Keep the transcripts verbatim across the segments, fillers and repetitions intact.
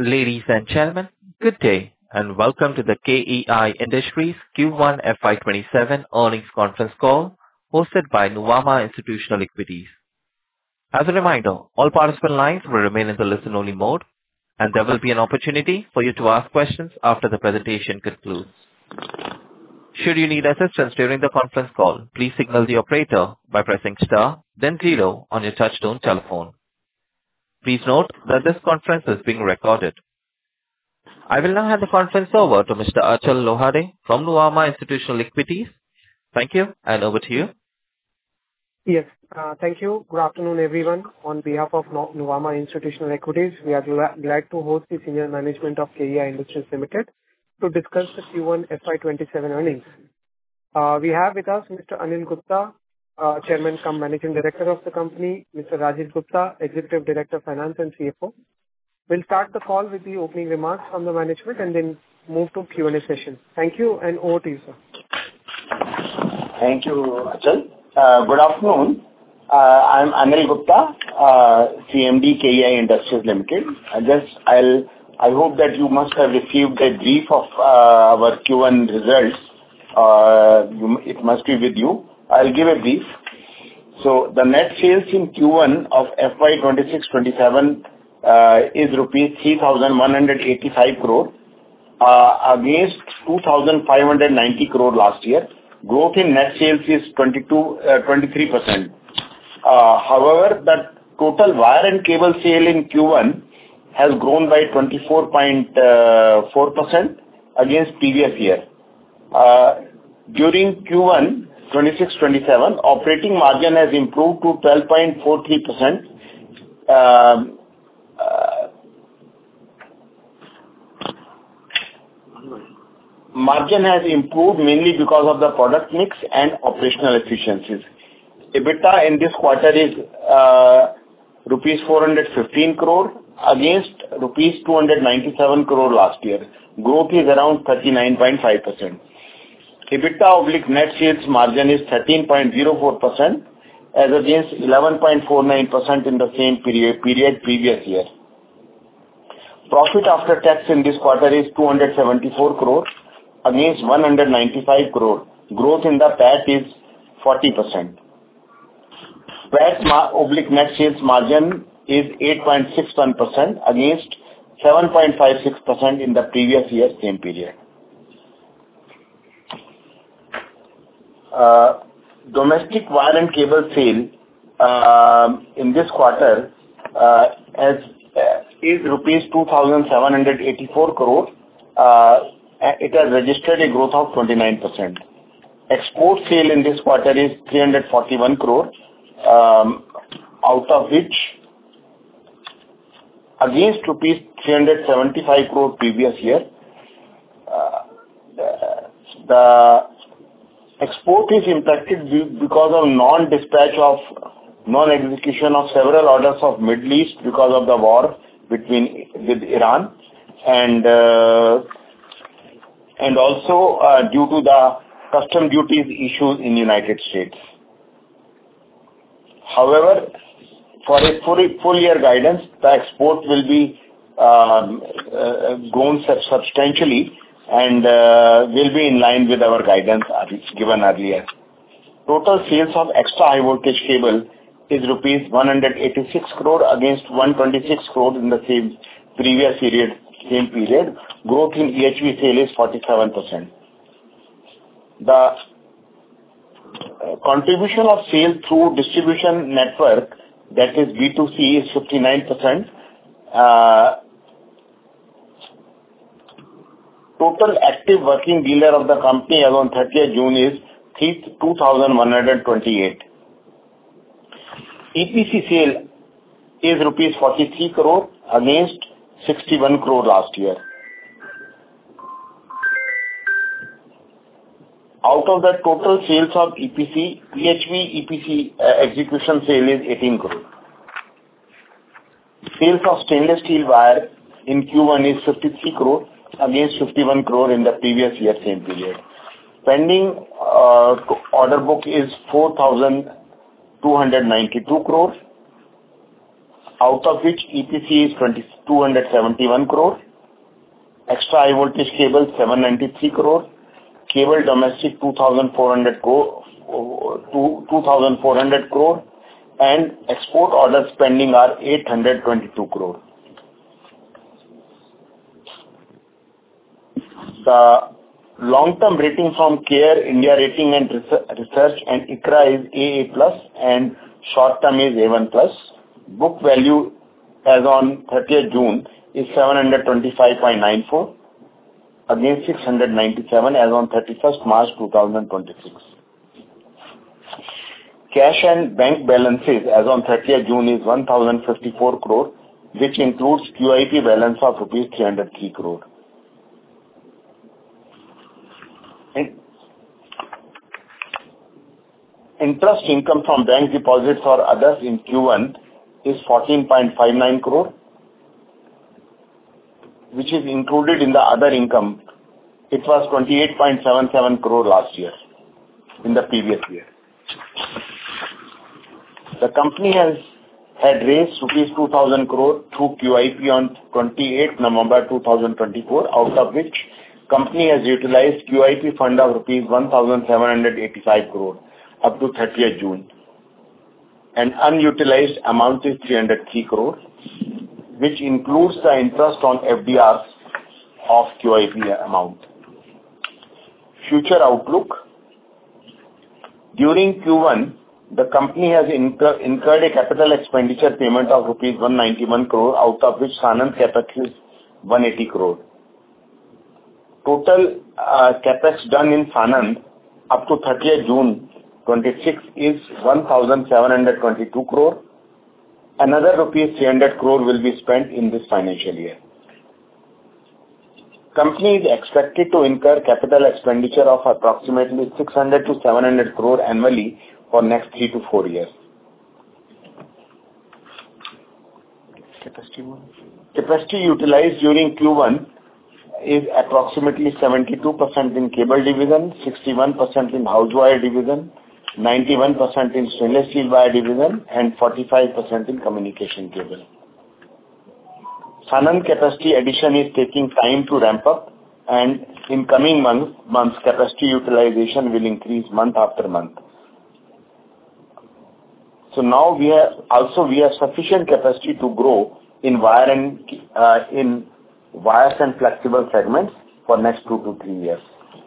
Ladies and gentlemen, good day, and welcome to the K E I Industries Q one F Y twenty-seven earnings conference call hosted by Nuvama Institutional Equities. As a reminder, all participant lines will remain in the listen-only mode, and there will be an opportunity for you to ask questions after the presentation concludes. Should you need assistance during the conference call, please signal the operator by pressing star, then zero on your touchtone telephone. Please note that this conference is being recorded. I will now hand the conference over to Mister Achal Lohade from Nuvama Institutional Equities. Thank you, and over to you. Yes, uh, thank you. Good afternoon, everyone. On behalf of Nu- Nuvama Institutional Equities, we are gla- glad to host the senior management of K E I Industries Limited to discuss the Q one F Y twenty-seven earnings. Uh, we have with us Mister Anil Gupta, uh, Chairman cum Managing Director of the company, Mister Rajesh Gupta, Executive Director Finance and C F O. We'll start the call with the opening remarks from the management and then move to Q and A session. Thank you, and over to you, sir. Thank you, Achal. Uh, Good afternoon. Uh, I'm Anil Gupta, uh, C M D, K E I Industries Limited. I just, I'll, I hope that you must have received a brief of uh, our Q one results. Uh, you, it must be with you. I'll give a brief. So the net sales in Q one of F Y twenty-six twenty-seven uh, is rupees three thousand one hundred eighty-five crore uh, against two thousand five hundred ninety crore last year. Growth in net sales is twenty-two, uh, twenty-three percent. Uh, however, the total wire and cable sale in Q one has grown by twenty-four point four percent against previous year. Uh, during Q one twenty-six twenty-seven, operating margin has improved to twelve point four three percent. Um, uh, Margin has improved mainly because of the product mix and operational efficiencies. EBITDA in this quarter is uh, rupees four hundred fifteen crore against rupees two hundred ninety-seven crore last year. Growth is around thirty-nine point five percent. EBITDA oblique net sales margin is thirteen point zero four percent as against eleven point four nine percent in the same period, period previous year. Profit after tax in this quarter is two hundred seventy-four crore against one hundred ninety-five crore. Growth in the P A T is forty percent. P A T ma- oblique net sales margin is eight point six one percent against seven point five six percent in the previous year same period. Uh, domestic wire and cable sale uh, in this quarter uh, has, uh, is rupees two thousand seven hundred eighty-four crore. Uh, it has registered a growth of twenty-nine percent. Export sale in this quarter is three hundred forty-one crore, um, out of which against rupees three hundred seventy-five crore previous year, uh, the, the export is impacted because of non-dispatch of, non-execution of several orders of Middle East because of the war between with Iran, and uh, and also uh, due to the custom duties issues in United States. However, for a full, full year guidance, the export will be um, uh, grown sub- substantially and uh, will be in line with our guidance given earlier. Total sales of extra high voltage cable is rupees one hundred eighty-six crore against one hundred twenty-six crore in the same previous period, same period. Growth in E H V sale is forty-seven percent. The uh, contribution of sale through distribution network, that is B two C, is fifty-nine percent. Uh, total active working dealer of the company as on thirtieth June is two thousand one hundred twenty-eight. E P C sale is rupees forty-three crore against sixty-one crore last year. Out of the total sales of E P C, P H V E P C uh, execution sale is eighteen crore. Sales of stainless steel wire in Q one is fifty-three crore against fifty-one crore in the previous year same period. Pending uh, order book is four thousand two hundred ninety-two crore out of which E P C is two hundred seventy-one crore, extra high voltage cable seven hundred ninety-three crore, cable domestic two thousand four hundred crore, two thousand four hundred crore, and export orders pending are eight hundred twenty-two crore. The long-term rating from CARE India Rating and Research and ICRA is A A plus and short-term is A one plus. Book value as on thirtieth June is seven hundred twenty-five point nine four against six hundred ninety-seven as on thirty-first March two thousand twenty-six. Cash and bank balances as on thirtieth June is one thousand fifty-four crore, which includes Q I P balance of rupees three hundred three crore. Interest income from bank deposits or others in Q one is fourteen point five nine crore, which is included in the other income. It was twenty-eight point seven seven crore last year, in the previous year. The company has had raised rupees two thousand crore through Q I P on twenty-eighth November two thousand twenty-four, out of which company has utilized Q I P fund of rupees one thousand seven hundred eighty-five crore up to thirtieth June. And unutilized amount is three hundred three crore, which includes the interest on F D Rs of Q I P amount. Future outlook. During Q one, the company has incur, incurred a capital expenditure payment of rupees one hundred ninety-one crore, out of which Sanand Capex is one hundred eighty crore. Total uh, Capex done in Sanand up to thirtieth June twenty-six is one thousand seven hundred twenty-two crore. Another rupees three hundred crore will be spent in this financial year. Company is expected to incur capital expenditure of approximately six hundred to seven hundred crore annually for next three to four years. Capacity, Capacity utilized during Q one is approximately seventy-two percent in cable division, sixty-one percent in house wire division, ninety-one percent in stainless steel wire division, and forty-five percent in communication cable. Sanand capacity addition is taking time to ramp up, and in coming months, months capacity utilization will increase month after month. So now we have also we have sufficient capacity to grow in wire and uh, in wires and flexible segments for next two to three years.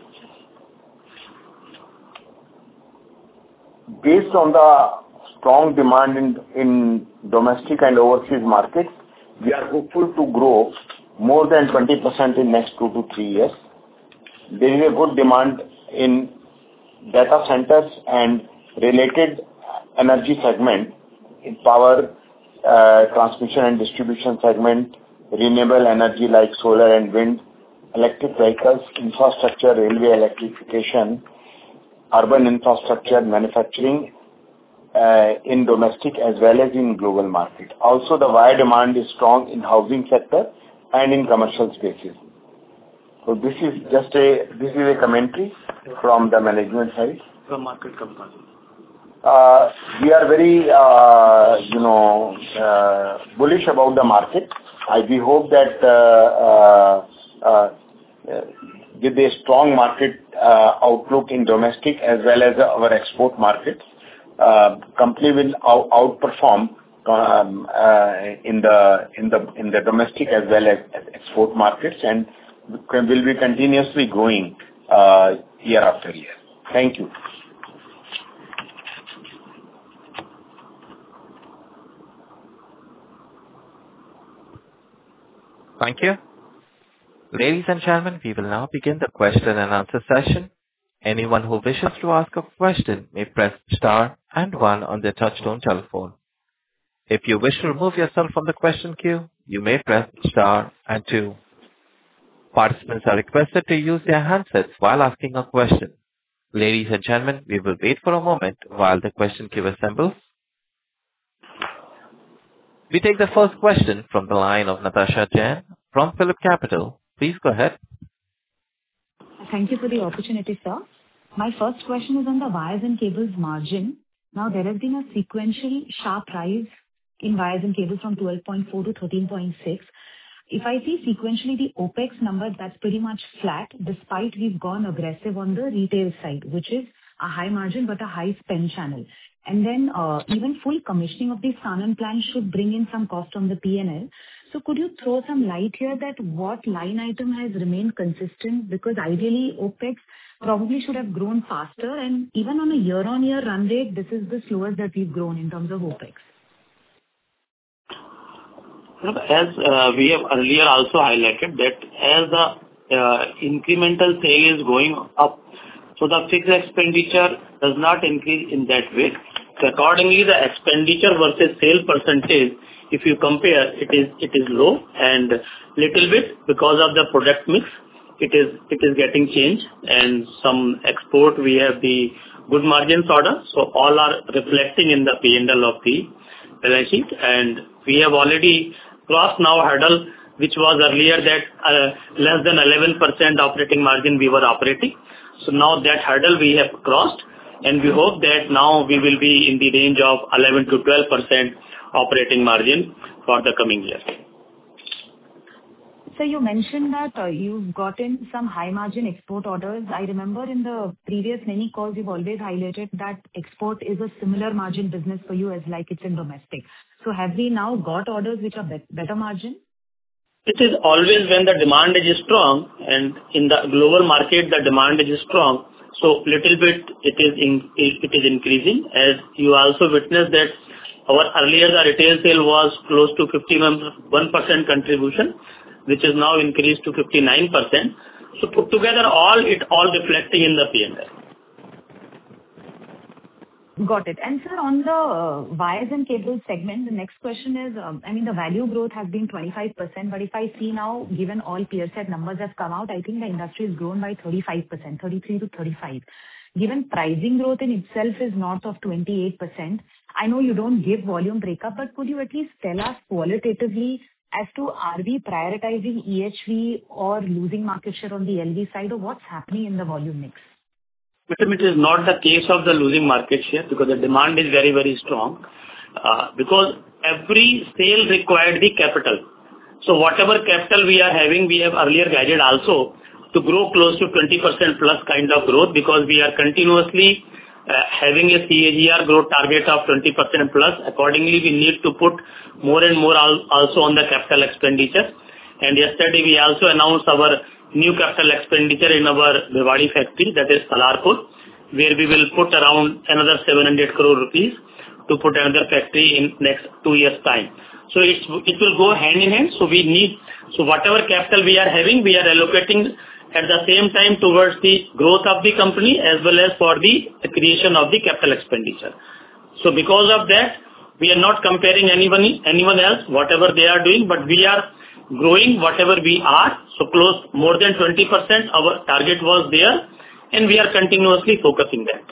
Based on the strong demand in, in domestic and overseas markets, we are hopeful to grow more than twenty percent in next two to three years. There is a good demand in data centers and related energy segment, in power, uh, transmission and distribution segment, renewable energy like solar and wind, electric vehicles, infrastructure, railway electrification, urban infrastructure, manufacturing uh, in domestic as well as in global market. Also, the wire demand is strong in housing sector and in commercial spaces. So this is just a this is a commentary from the management side. The market comparison. Uh, we are very uh, you know uh, bullish about the market. I we hope that uh, uh, uh, with a strong market uh, outlook in domestic as well as our export markets, uh, company will out- outperform um, uh, in the in the in the domestic as well as export markets, and will be continuously growing uh, year after year. Thank you. Thank you. Ladies and gentlemen, we will now begin the question and answer session. Anyone who wishes to ask a question may press star and one on their touchtone telephone. If you wish to remove yourself from the question queue, you may press star and two. Participants are requested to use their handsets while asking a question. Ladies and gentlemen, we will wait for a moment while the question queue assembles. We take the first question from the line of Natasha Jain from Phillip Capital. Please go ahead. Thank you for the opportunity, sir. My first question is on the wires and cables margin. Now, there has been a sequential sharp rise in wires and cables from twelve point four to thirteen point six. If I see sequentially the OpEx number, that's pretty much flat, despite we've gone aggressive on the retail side, which is a high margin but a high spend channel. And then uh, even full commissioning of the Sanand plant should bring in some cost on the P and L. So could you throw some light here that what line item has remained consistent? Because ideally OpEx probably should have grown faster, and even on a year-on-year run rate, this is the slowest that we've grown in terms of OpEx. As uh, we have earlier also highlighted that as the uh, incremental sale is going up, so the fixed expenditure does not increase in that way. So accordingly, the expenditure versus sale percentage, if you compare, it is it is low, and little bit because of the product mix, it is it is getting changed, and some export we have the good margins order, so all are reflecting in the P and L of the balance sheet, and we have already crossed now hurdle, which was earlier that uh, less than eleven percent operating margin we were operating. So now that hurdle we have crossed, and we hope that now we will be in the range of eleven to twelve percent operating margin for the coming year. So you mentioned that uh, you've gotten some high margin export orders. I remember in the previous many calls you've always highlighted that export is a similar margin business for you as like it's in domestic. So have we now got orders which are be- better margin? It is always when the demand is strong, and in the global market the demand is strong, so little bit it is in, it is increasing. As you also witnessed that our earlier the retail sale was close to fifty-one percent contribution, which is now increased to fifty-nine percent. So put together all it all reflecting in the P and L. Got it. And sir, on the uh, wires and cables segment, the next question is, um, I mean, the value growth has been twenty-five percent, but if I see now, given all peer set numbers have come out, I think the industry has grown by thirty-five percent, thirty-three to thirty-five. Given pricing growth in itself is north of twenty-eight percent, I know you don't give volume breakup, but could you at least tell us qualitatively as to are we prioritizing E H V or losing market share on the L V side, or what's happening in the volume mix? It is not the case of the losing market share, because the demand is very, very strong. Uh, because every sale required the capital. So whatever capital we are having, we have earlier guided also to grow close to twenty percent plus kind of growth, because we are continuously uh, having a C A G R growth target of twenty percent plus. Accordingly, we need to put more and more al- also on the capital expenditure. And yesterday we also announced our new capital expenditure in our Bhiwadi factory, that is Salarpur, where we will put around another seven hundred crore rupees to put another factory in next two years' time. So it's, it will go hand in hand. So we need, so whatever capital we are having, we are allocating at the same time towards the growth of the company as well as for the creation of the capital expenditure. So because of that, we are not comparing anyone, anyone else, whatever they are doing, but we are growing whatever we are, so close more than twenty percent our target was there, and we are continuously focusing that.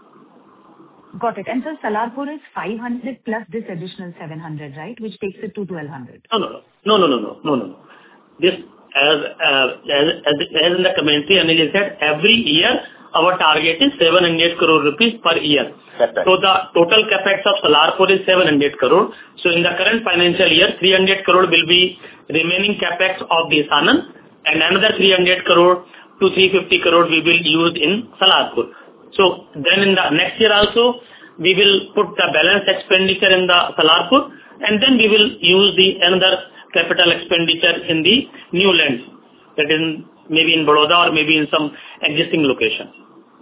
Got it. And so Salarpur is five hundred plus this additional seven hundred, right, which takes it to twelve hundred? No, no, no, no, no, no, no, no, no. This, as, uh, as, as, as in the commentary, Anil said, every year our target is seven hundred crore rupees per year. That's right. So the total capex of Salarpur is seven hundred crore. So in the current financial year, three hundred crore will be remaining capex of the Sanand, and another three hundred crore to three hundred fifty crore we will use in Salarpur. So then in the next year also, we will put the balance expenditure in the Salarpur, and then we will use the another capital expenditure in the new lands, that is maybe in Baroda or maybe in some existing location.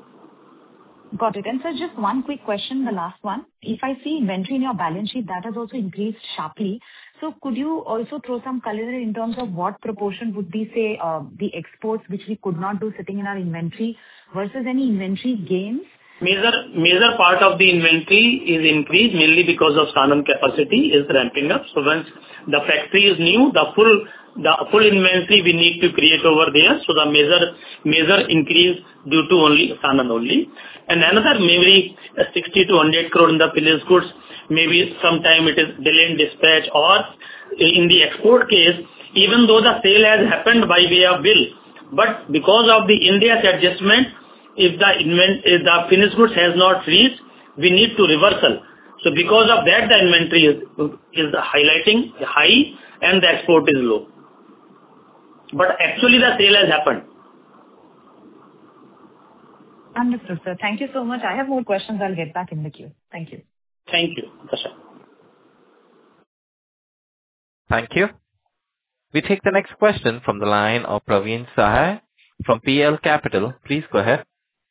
Got it. And sir, just one quick question, the last one. If I see inventory in your balance sheet, that has also increased sharply. So could you also throw some color in terms of what proportion would be, say, uh, the exports which we could not do sitting in our inventory versus any inventory gains? Major major part of the inventory is increased mainly because of Sanand capacity is ramping up. So once the factory is new, the full the full inventory we need to create over there. So the major major increase due to only Sanand only. And another maybe sixty to one hundred crore in the finished goods. Maybe sometime it is delayed dispatch, or in the export case, even though the sale has happened by way of bill, but because of the India's adjustment, if the invent, if the finished goods has not reached, we need to reversal. So because of that, the inventory is is highlighting high and the export is low. But actually, the sale has happened. Understood, sir. Thank you so much. I have more questions. I'll get back in the queue. Thank you. Thank you, Kasha. Thank you. We take the next question from the line of Praveen Sahay from P L Capital. Please go ahead.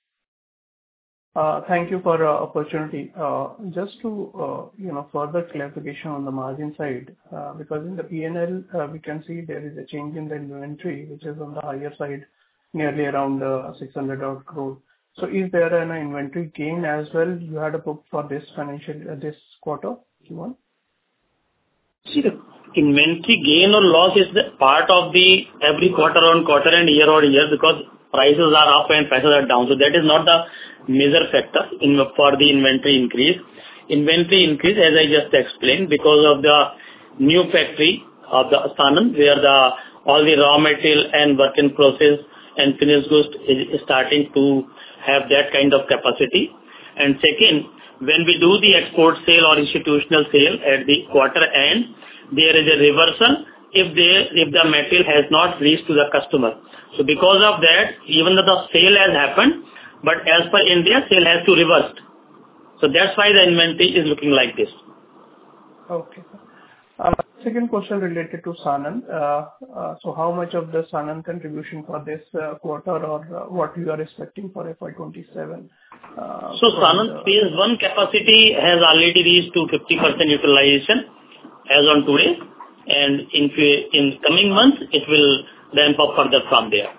Uh, Thank you for the opportunity. Uh, Just to, uh, you know, further clarification on the margin side, uh, because in the P and L, uh, we can see there is a change in the inventory, which is on the higher side, nearly around uh, six hundred odd crore. So is there an inventory gain as well you had a book for this financial, uh, this quarter, Q one? See, the inventory gain or loss is the part of the every quarter on quarter and year on year, because prices are up and prices are down. So that is not the major factor in for the inventory increase. Inventory increase, as I just explained, because of the new factory of the Sanand, where the all the raw material and work in process and finished goods is starting to have that kind of capacity. And second, when we do the export sale or institutional sale at the quarter end, there is a reversal if they if the material has not reached to the customer. So because of that, even though the sale has happened, but as per India, sale has to reverse. So that's why the inventory is looking like this. Okay. Uh, Second question related to Sanand. Uh, uh, So how much of the Sanand contribution for this uh, quarter, or uh, what you are expecting for F Y twenty-seven? Uh, So from Sanand the- phase one capacity has already reached to fifty percent utilization as on today, and in fe- in coming months, it will ramp up further from there.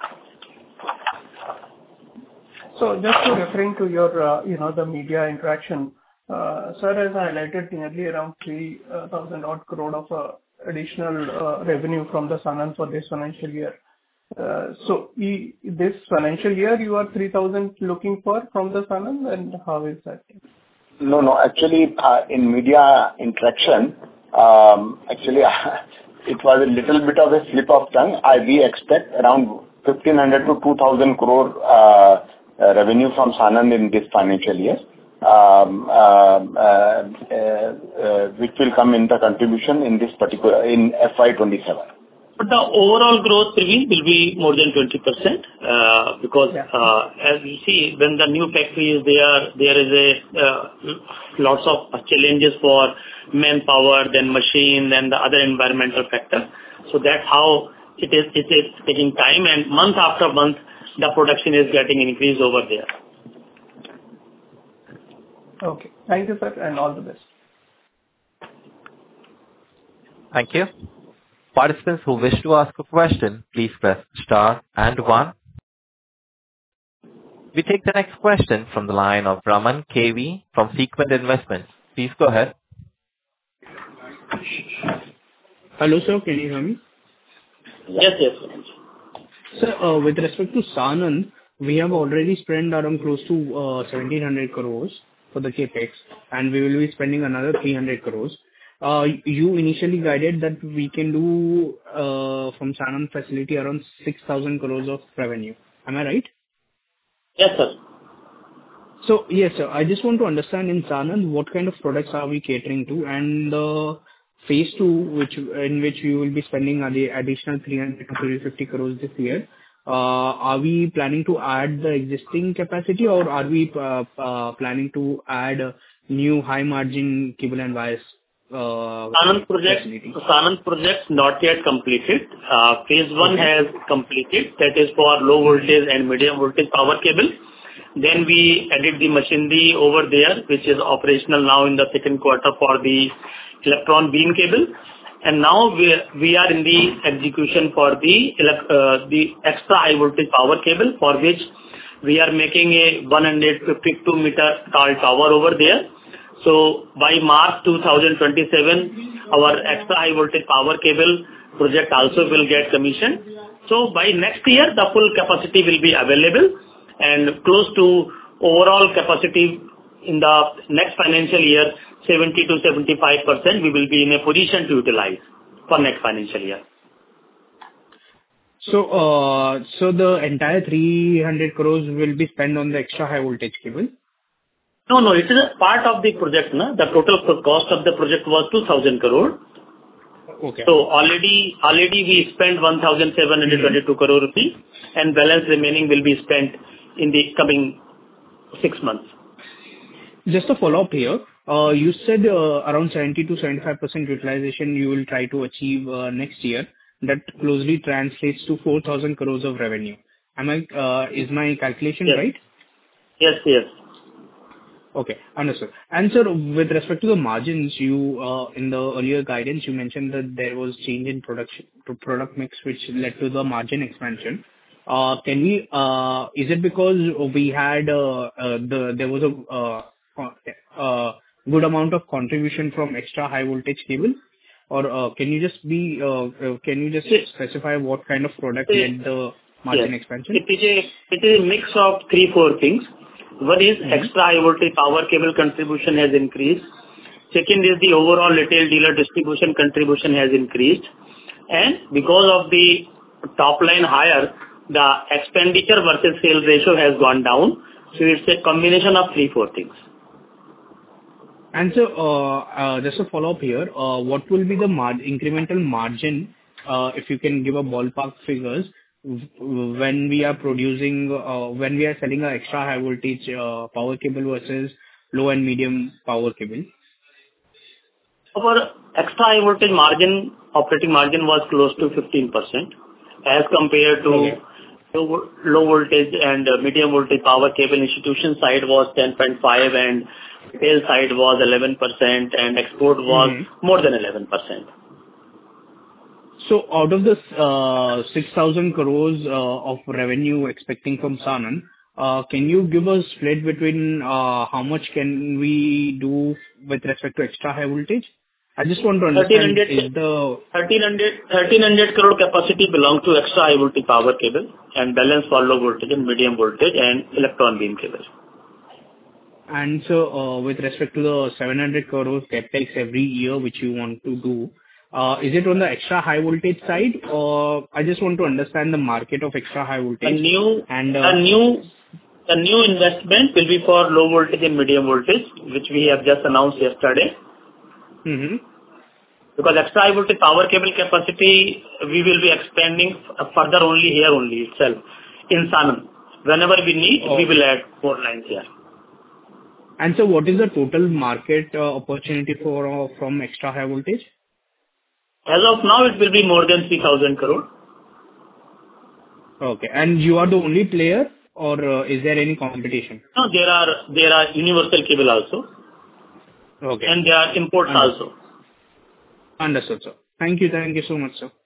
So just to referring to your, uh, you know, the media interaction, uh, sir has highlighted nearly around three thousand odd crore of uh, additional uh, revenue from the Sanand for this financial year. Uh, So e- this financial year, you are three thousand looking for from the Sanand, and how is that? No, no. Actually, uh, in media interaction, um, actually, it was a little bit of a slip of tongue. I We expect around fifteen hundred to two thousand crore uh, uh, revenue from Sanand in this financial year, um, uh, uh, uh, which will come in the contribution in this particular, in F Y twenty-seven. But the overall growth will be will be more than twenty percent, uh, because Yeah. uh, as you see, when the new factory is there, there is a uh, lots of challenges for manpower, then machine, then the other environmental factors. So that's how it is. It is taking time, and month after month, the production is getting increased over there. Okay. Thank you, sir, and all the best. Thank you. Participants who wish to ask a question, please press star and one. We take the next question from the line of Raman K V from Sequent Investments. Please go ahead. Hello, sir. Can you hear me? Yes, yes. Sir, uh, with respect to Sanand, we have already spent around close to uh, seventeen hundred crores for the capex, and we will be spending another three hundred crores. Uh, you initially guided that we can do uh, from Sanand facility around six thousand crores of revenue. Am I right? Yes, sir. So yes, sir. I just want to understand in Sanand what kind of products are we catering to, and uh, phase two, which in which we will be spending the additional three hundred to three hundred fifty crores this year. Uh, are we planning to add the existing capacity, or are we uh, uh, planning to add uh, new high margin cable and wires? Uh, Sanand project, facility? Sanand project not yet completed. Uh, phase one has completed. That is for low voltage and medium voltage power cable. Then we added the machinery over there, which is operational now in the second quarter for the electron beam cable. And now we we are in the execution for the elect, uh, the extra high voltage power cable, for which we are making a one hundred fifty-two meter tall tower over there. So by March two thousand twenty-seven, our extra high voltage power cable project also will get commissioned. So by next year, the full capacity will be available, and close to overall capacity in the next financial year, seventy to seventy-five percent we will be in a position to utilize for next financial year. So, uh, so the entire three hundred crores will be spent on the extra high voltage cable? No, no, it is a part of the project, na? The total cost of the project was two thousand crore. Okay. So already, already we spent one thousand seven hundred twenty-two mm-hmm. crore rupees, and balance remaining will be spent in the coming six months. Just a follow-up here. Uh, you said uh, around seventy to seventy-five percent utilization you will try to achieve uh, next year. That closely translates to four thousand crores of revenue. Am I, uh, is my calculation yes. right? Yes, yes. Okay, understood. And sir, with respect to the margins, you, uh, in the earlier guidance, you mentioned that there was change in production, to product mix, which led to the margin expansion. Uh, Can we, uh, is it because we had, uh, uh, the, there was a, uh, uh, good amount of contribution from extra high voltage cable? Or, uh, can you just be, uh, uh, can you just yes. specify what kind of product led the margin yes. expansion? It is a, it is a mix of three, four things. One is mm-hmm. extra high voltage power cable contribution has increased. Second is the overall retail dealer distribution contribution has increased. And because of the top line higher, the expenditure versus sales ratio has gone down. So it's a combination of three, four things. And so, uh, uh, just a follow-up here, uh, what will be the mar- incremental margin, uh, if you can give a ballpark figures, w- when we are producing, uh, when we are selling a extra high voltage uh, power cable versus low and medium power cable? Our extra high voltage margin, operating margin was close to fifteen percent as compared to okay. low, low voltage and uh, medium voltage power cable. Institution side was ten point five and retail side was eleven percent and export was mm-hmm. more than eleven percent. So out of this uh, six thousand crores uh, of revenue expecting from Sanand, uh, can you give a split between uh, how much can we do with respect to extra high voltage? I just want to understand is the... thirteen hundred, thirteen hundred crore capacity belongs to extra high voltage power cable and balance for low voltage and medium voltage and electron beam cable. And so, uh, with respect to the seven hundred crores capex every year which you want to do, uh, is it on the extra high voltage side, or I just want to understand the market of extra high voltage? A new, and uh, a new, a new investment will be for low voltage and medium voltage, which we have just announced yesterday. Mm-hmm. Because extra high voltage power cable capacity, we will be expanding further only here only itself in Sanand. Whenever we need, oh. we will add more lines here. And so what is the total market uh, opportunity for uh, from extra high voltage? As of now, it will be more than three thousand crore. Okay. And you are the only player, or uh, is there any competition? No, there are there are universal cable also. Okay. And there are imports Understood. also. Understood, sir. Thank you. Thank you so much, sir.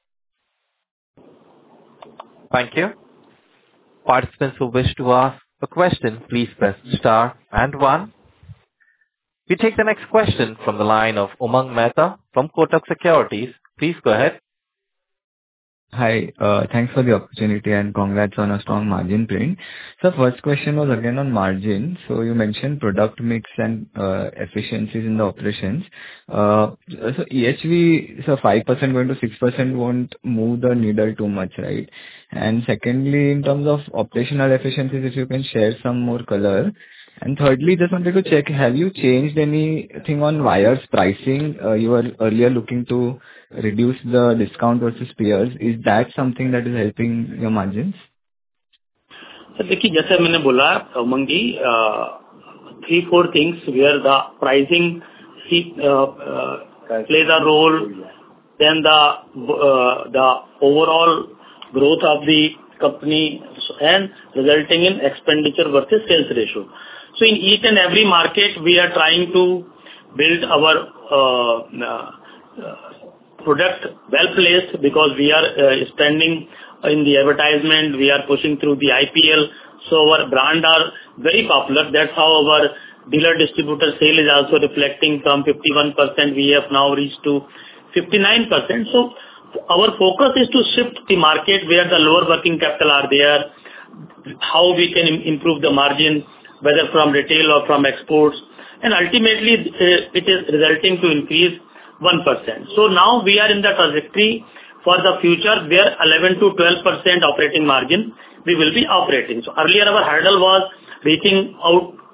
Thank you. Participants who wish to ask a question, please press star and one. We take the next question from the line of Umang Mehta from Kotak Securities. Please go ahead. Hi, uh, thanks for the opportunity and congrats on a strong margin print. So first question was again on margin. So you mentioned product mix and uh, efficiencies in the operations. Uh, so E H V, so five percent going to six percent won't move the needle too much, right? And secondly, in terms of operational efficiencies, if you can share some more color. And thirdly, just wanted to check, have you changed anything on wires pricing? Uh, you were earlier looking to reduce the discount versus peers. Is that something that is helping your margins? So, देखिए जैसे मैंने बोला Umang ji, three four things where the pricing uh, uh, plays a role, then the uh, the overall growth of the company and resulting in expenditure versus sales ratio. So in each and every market, we are trying to build our uh, uh, product well placed because we are uh, spending in the advertisement, we are pushing through the I P L. So our brand are very popular. That's how our dealer distributor sale is also reflecting from fifty-one percent. We have now reached to fifty-nine percent. So our focus is to shift the market where the lower working capital are there, how we can improve the margin, whether from retail or from exports, and ultimately uh, it is resulting to increase one percent. So now we are in the trajectory for the future where eleven to twelve percent operating margin we will be operating. So earlier our hurdle was reaching out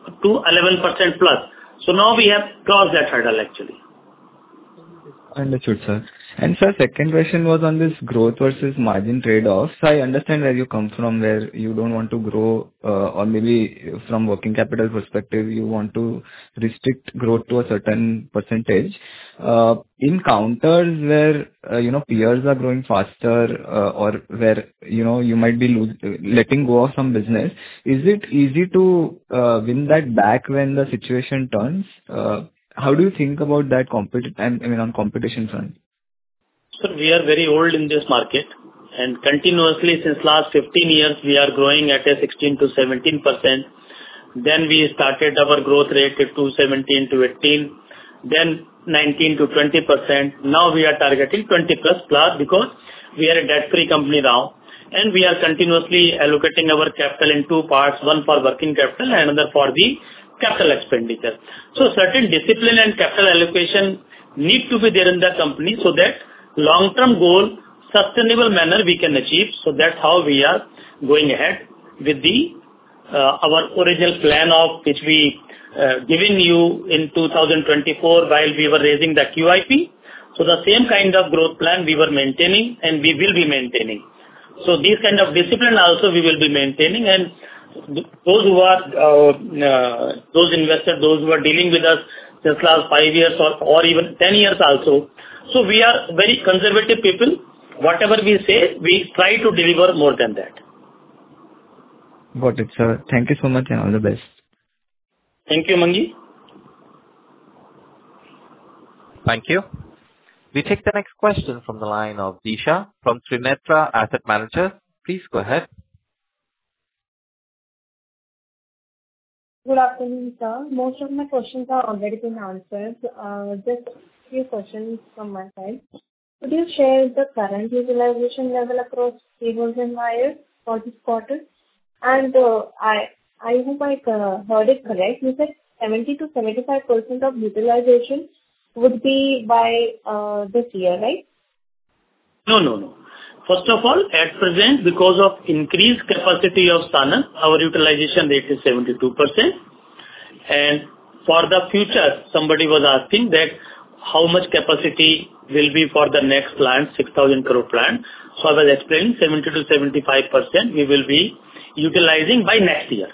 to eleven percent plus. So now we have crossed that hurdle actually. Understood, sir. And sir, second question was on this growth versus margin trade-off. So I understand where you come from, where you don't want to grow, uh, or maybe from working capital perspective, you want to restrict growth to a certain percentage. Uh, in counters where, uh, you know, peers are growing faster, uh, or where, you know, you might be lose, letting go of some business, is it easy to uh, win that back when the situation turns? Uh, How do you think about that competi- I mean, on competition front? Sir, we are very old in this market, and continuously since last fifteen years, we are growing at a sixteen to seventeen percent. Then we started our growth rate to seventeen to eighteen, then nineteen to twenty percent. Now we are targeting twenty plus plus because we are a debt-free company now, and we are continuously allocating our capital in two parts, one for working capital and another for the capital expenditure. So certain discipline and capital allocation need to be there in the company so that long-term goal, sustainable manner we can achieve. So that's how we are going ahead with the uh, our original plan of which we uh, given you in two thousand twenty-four while we were raising the Q I P. So the same kind of growth plan we were maintaining and we will be maintaining. So these kind of discipline also we will be maintaining, and those who are uh, uh, those investors, those who are dealing with us since last five years or, or even ten years also. So we are very conservative people. Whatever we say, we try to deliver more than that. Got it, sir. Thank you so much and all the best. Thank you, Mangi. Thank you. We take the next question from the line of Disha from Trinetra Asset Managers. Please go ahead. Good afternoon, sir. Most of my questions are already been answered. Uh, Just a few questions from my side. Could you share the current utilization level across cables and wires for this quarter? And uh, I I hope I uh, heard it correct. You said seventy to seventy-five percent of utilization would be by uh, this year, right? No, no, no. First of all, at present, because of increased capacity of Sanand, our utilization rate is seventy-two percent. And for the future, somebody was asking that how much capacity will be for the next plant, six thousand crore plant. So I was explaining seventy to seventy-five percent we will be utilizing by next year.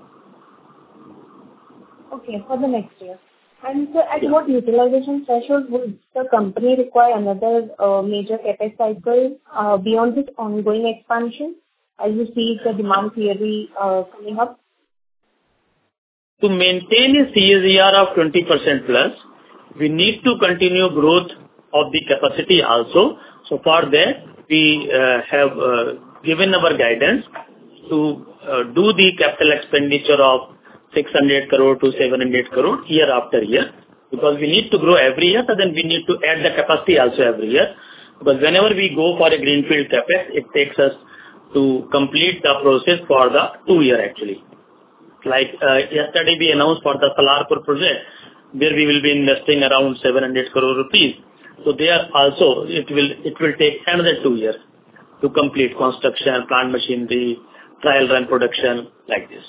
Okay, for the next year. And so at what utilization threshold would the company require another uh, major CapEx cycle uh, beyond this ongoing expansion, as you see the demand clearly uh, coming up? To maintain a C A G R of twenty percent plus, we need to continue growth of the capacity also. So for that, we uh, have uh, given our guidance to uh, do the capital expenditure of six hundred crore to seven hundred crore year after year, because we need to grow every year, so then we need to add the capacity also every year. Because whenever we go for a greenfield capex, it takes us to complete the process for the two year actually. Like uh, yesterday we announced for the Salarpur project, where we will be investing around seven hundred crore rupees. So there also it will it will take another two years to complete construction, plant machinery, trial run production, like this.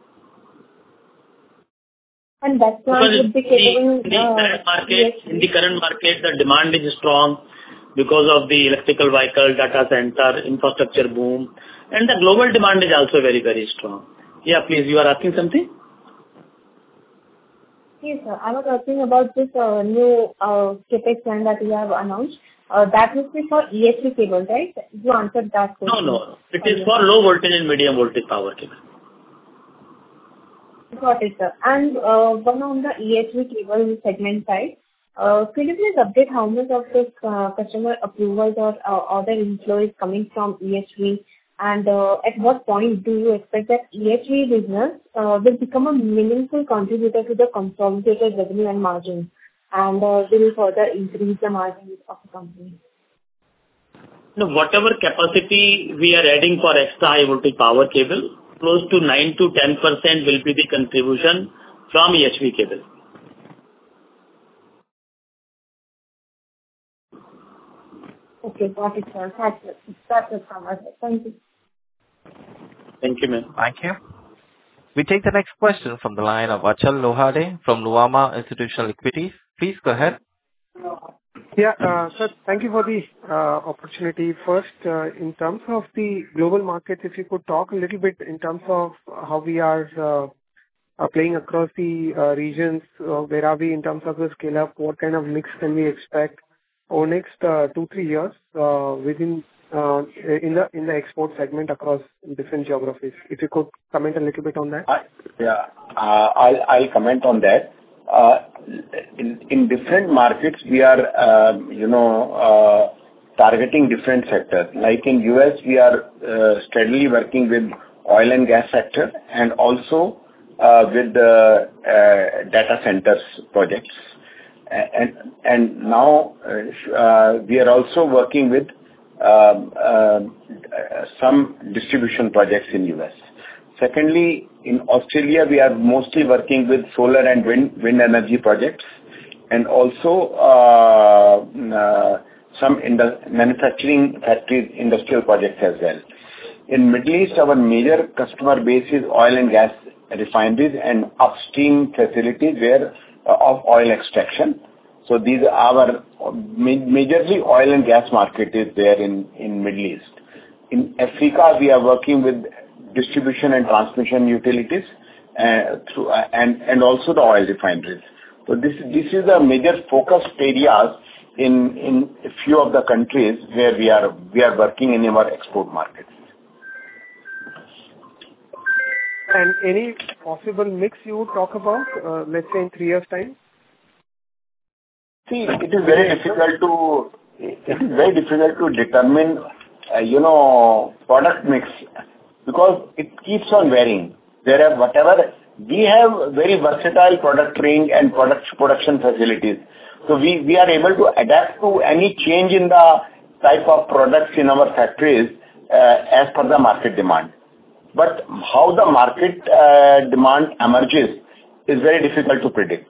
And that plant would be capable, in the uh, current market, yes. in the current market, the demand is strong because of the electrical vehicle, data center, infrastructure boom, and the global demand is also very, very strong. Yeah, please, you are asking something? Yes, sir. I was asking about this uh, new uh, CapEx plan that you have announced. Uh, That would be for E H V cable, right? You answered that question. No, no. It is for low voltage and medium voltage power cable. Got it, sir. And uh, one on the E H V cable segment side, uh, could you please update how much of this uh, customer approvals or uh, order inflow is coming from E H V? And uh, at what point do you expect that E H V business uh, will become a meaningful contributor to the consolidated revenue and margin, and uh, will further increase the margins of the company? No, whatever capacity we are adding for extra high voltage power cable, close to nine to ten percent will be the contribution from E H V cable. Okay, got it, sir. That's it. That's it from us. Thank you. Thank you, ma'am. Thank you. We take the next question from the line of Achal Lohade from Nuvama Institutional Equities. Please go ahead. Yeah, uh, sir, thank you for the uh, opportunity. First, uh, in terms of the global markets, if you could talk a little bit in terms of how we are uh, uh, playing across the uh, regions, uh, where are we in terms of the scale-up, what kind of mix can we expect over next uh, two, three years uh, within uh, in the in the export segment across different geographies. If you could comment a little bit on that. I- Yeah, uh, I'll I'll comment on that. Uh, In in different markets, we are, uh, you know, uh, targeting different sectors. Like in U S, we are uh, steadily working with oil and gas sector and also uh, with the uh, data centers projects. A- And and now uh, uh, we are also working with um, uh, some distribution projects in U S. Secondly, in Australia, we are mostly working with solar and wind wind energy projects, and also uh, uh, some indu- manufacturing factories, industrial projects as well. In Middle East, our major customer base is oil and gas refineries and upstream facilities where uh, of oil extraction. So these are our ma- majorly oil and gas market is there in in Middle East. In Africa, we are working with distribution and transmission utilities, uh, through uh, and and also the oil refineries. So this this is a major focus areas in in a few of the countries where we are we are working in our export markets. And any possible mix you would talk about, uh, let's say in three years' time? See, it is very difficult to it is very difficult to determine, uh, you know, product mix, because it keeps on varying. There are whatever we have very versatile product range and product production facilities. So we, we are able to adapt to any change in the type of products in our factories uh, as per the market demand. But how the market uh, demand emerges is very difficult to predict.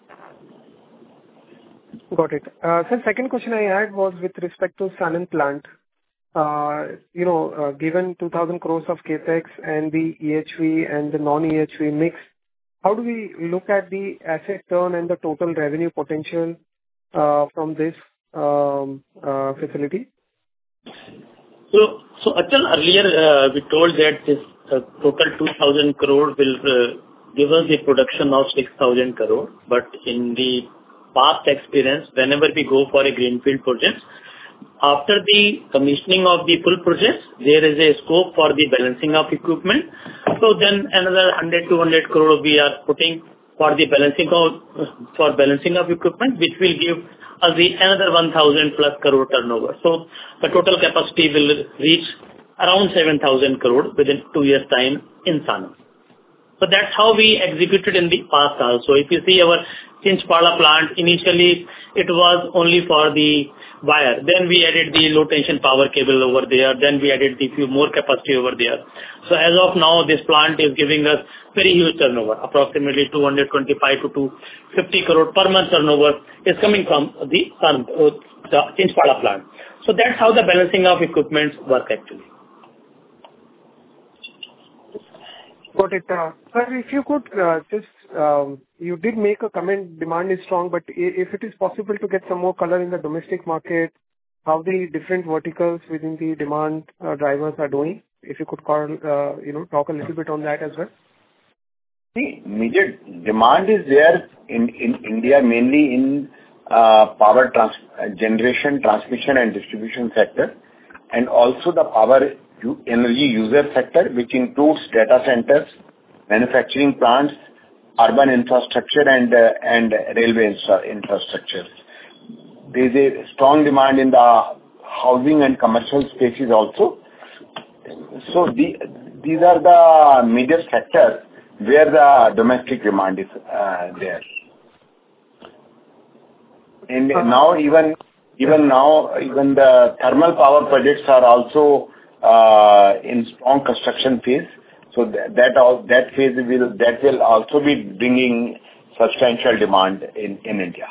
Got it. Uh, Sir, second question I had was with respect to Sanand plant. Uh, You know, uh, given two thousand crores of CapEx and the E H V and the non-E H V mix, how do we look at the asset turn and the total revenue potential uh, from this um, uh, facility? So, so Achal, earlier, uh, we told that this uh, total two thousand crore will uh, give us the production of six thousand crore. But in the past experience, whenever we go for a greenfield project, after the commissioning of the full project, there is a scope for the balancing of equipment. So then another one hundred, two hundred crore we are putting for the balancing of, for balancing of equipment, which will give us the another one thousand plus crore turnover. So the total capacity will reach around seven thousand crore within two years' time in Sanand. So that's how we executed in the past also. If you see our Chinchpada plant, initially it was only for the wire. Then we added the low tension power cable over there. Then we added the few more capacity over there. So as of now, this plant is giving us very huge turnover. Approximately two hundred twenty-five to two hundred fifty crore per month turnover is coming from the, uh, the Chinchpada plant. So that's how the balancing of equipment work actually. Got it. Uh, Sir, if you could uh, just, um, you did make a comment, demand is strong, but i- if it is possible to get some more color in the domestic market, how the different verticals within the demand uh, drivers are doing, if you could call, uh, you know, talk a little bit on that as well. See, major demand is there in, in India, mainly in uh, power trans- uh, generation, transmission and distribution sector, and also the power u- energy user sector, which includes data centers, manufacturing plants, urban infrastructure and uh, and railway infra- infrastructure. There is a strong demand in the housing and commercial spaces also. So the, these are the major sectors where the domestic demand is uh, there. And now even even now even the thermal power projects are also uh, in strong construction phase. So that that, all, that phase will that will also be bringing substantial demand in, in India.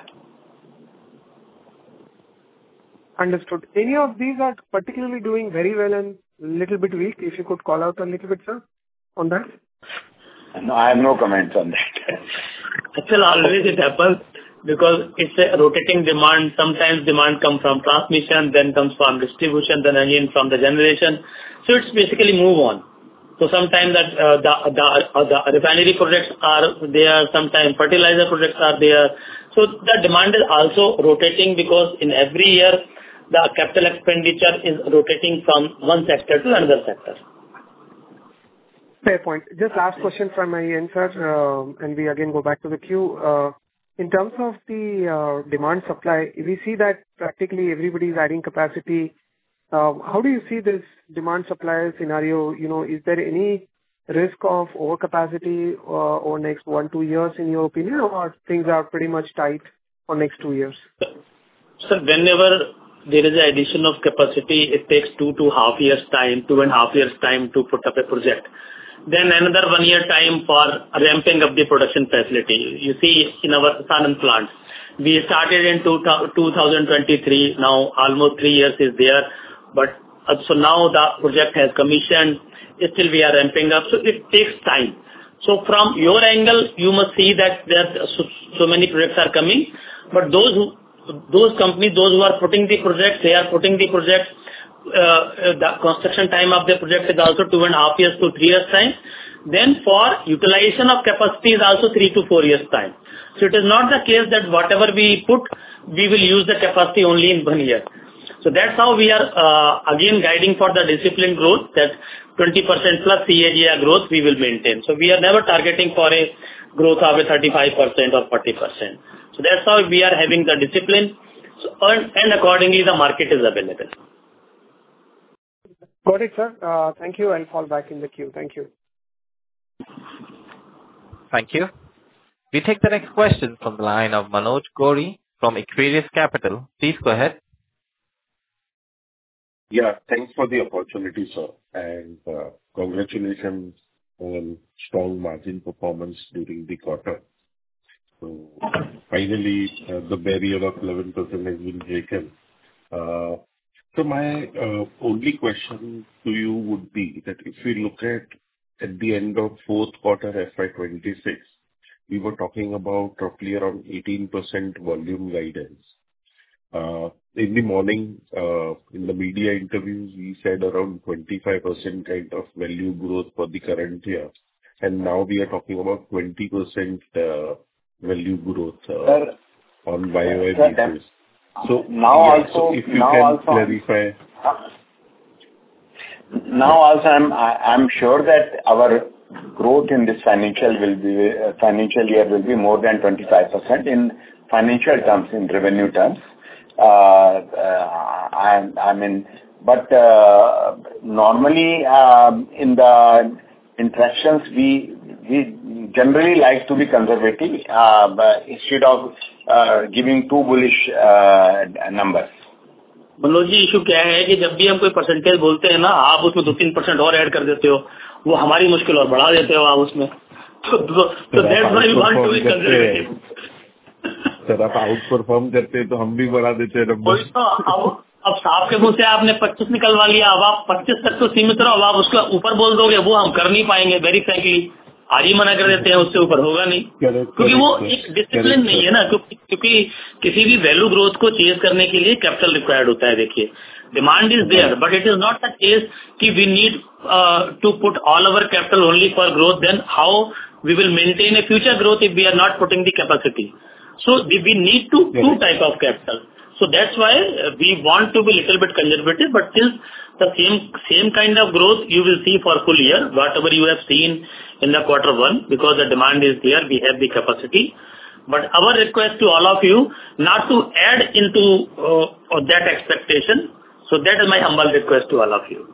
Understood. Any of these are particularly doing very well and little bit weak? If you could call out a little bit, sir, on that. No, I have no comments on that. Actually, always it happens because it's a rotating demand. Sometimes demand comes from transmission, then comes from distribution, then again from the generation. So it's basically move on. So sometimes that uh, the the uh, the refinery projects are there, sometimes fertilizer projects are there. So the demand is also rotating because in every year the capital expenditure is rotating from one sector to another sector. Fair point. Just last question from my end, sir, uh, and we again go back to the queue. Uh, in terms of the uh, demand supply, we see that practically everybody is adding capacity. Uh, how do you see this demand supply scenario? You know, is there any risk of overcapacity uh, over next one, two years in your opinion, or things are pretty much tight for next two years? So whenever there is an addition of capacity, it takes two to half years time, two and a half years time to put up a project. Then another one year time for ramping up the production facility. You see in our Sanand plant, we started in two thousand twenty-three, now almost three years is there. But uh, so now the project has commissioned, still we are ramping up, so it takes time. So from your angle, you must see that there are so, so many projects are coming, but those who, those companies, those who are putting the projects, they are putting the projects, uh, the construction time of the project is also two and a half years to three years time. Then for utilization of capacity is also three to four years time. So it is not the case that whatever we put, we will use the capacity only in one year. So that's how we are uh, again guiding for the disciplined growth, that twenty percent plus C A G R growth we will maintain. So we are never targeting for a growth of a thirty-five percent or forty percent. So that's how we are having the discipline, so, and, and accordingly the market is available. Got it, sir. Uh, thank you. I'll fall back in the queue. Thank you. Thank you. We take the next question from the line of Manoj Gori from Equirus Capital. Please go ahead. Yeah, thanks for the opportunity, sir, and uh, congratulations on strong margin performance during the quarter. So finally, uh, the barrier of eleven percent has been breaken. Uh, so my uh, only question to you would be that if we look at at the end of fourth quarter F Y twenty-six, we were talking about roughly around eighteen percent volume guidance. Uh, in the morning, uh, in the media interviews, we said around twenty-five percent kind of value growth for the current year. And now we are talking about twenty percent uh, value growth uh, Sir, on Y O Y sir, basis. So, now yeah, also, so if you now can also, clarify. Now also, I'm I'm sure that our growth in this financial will be uh, financial year will be more than twenty-five percent in financial terms, in revenue terms. Uh, uh, I, I mean, but uh, normally uh, in the interactions we we generally like to be conservative uh, but instead of uh, giving too bullish uh, numbers. Manoj ji, issue क्या है कि जब भी हम कोई percentage बोलते हैं ना, आप उसमें दो तीन परसेंट और ऐड कर देते हो, वो हमारी मुश्किल और बढ़ा देते हो आप उसमें. तो that's why we want to be conservative. Sir आप आउट परफॉर्म करते हैं तो हम भी बढ़ा देते हैं नंबर. तो अब अब साहब के मुंह से आपने पच्चीस निकलवा लिया, अब आप पच्चीस तक तो सीमित रहो, अब आप उसका ऊपर बोल दोगे, वो हम कर नहीं पाएंगे. वेरी फ्रैंकली आज ही मना कर देते हैं, उससे ऊपर होगा नहीं, क्योंकि वो एक डिसिप्लिन नहीं है ना. क्योंकि किसी भी वैल्यू ग्रोथ को चेज करने के लिए कैपिटल रिक्वायर्ड होता है. देखिए, demand is there, but it is not the case कि we need to put all our capital only for growth. Then how we will maintain a future growth if we are not putting the capacity. So we need to two type of capital. So that's why we want to be little bit conservative, but still the same same kind of growth you will see for full year, whatever you have seen in the quarter one, because the demand is there, we have the capacity. But our request to all of you not to add into uh, that expectation. So that is my humble request to all of you.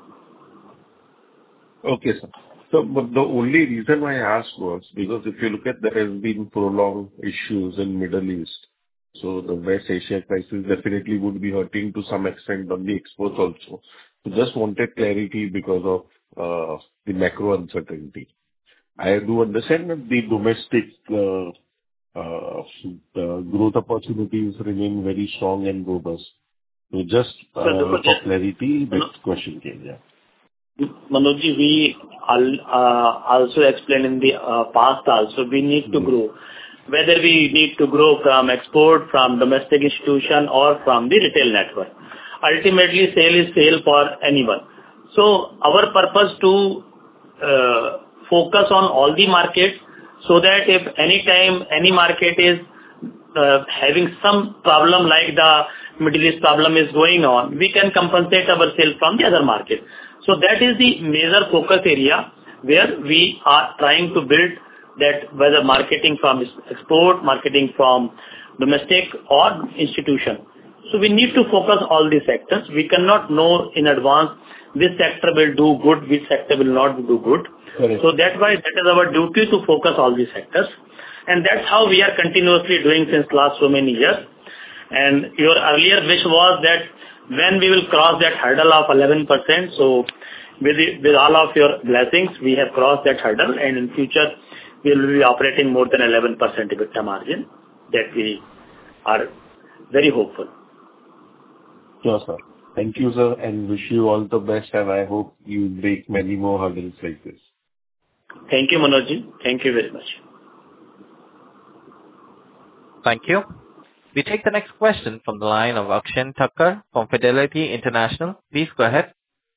Okay, sir. So, but the only reason why I asked was because if you look at, there has been prolonged issues in Middle East. So the West Asia crisis definitely would be hurting to some extent on the exports also. So just wanted clarity because of uh, the macro uncertainty. I do understand that the domestic uh, uh, the growth opportunities remain very strong and robust. So just uh, for clarity, this question came, yeah. Manoj ji, we al- uh, also explained in the uh, past also, we need to grow. Whether we need to grow from export, from domestic institution, or from the retail network. Ultimately, sale is sale for anyone. So our purpose to uh, focus on all the markets, so that if any time any market is uh, having some problem like the Middle East problem is going on, we can compensate our sales from the other market. So that is the major focus area where we are trying to build that, whether marketing from export, marketing from domestic or institution. So we need to focus all these sectors. We cannot know in advance which sector will do good, which sector will not do good. Correct. So that's why that is our duty to focus all these sectors. And that's how we are continuously doing since last so many years. And your earlier wish was that when we will cross that hurdle of eleven percent, so with, the, with all of your blessings, we have crossed that hurdle, and in future we will be operating more than eleven percent EBITDA margin. That we are very hopeful. Sure, sir. Thank you, sir, and wish you all the best, and I hope you break many more hurdles like this. Thank you, Manojji. Thank you very much. Thank you. We take the next question from the line of Akshen Thakkar from Fidelity International. Please go ahead.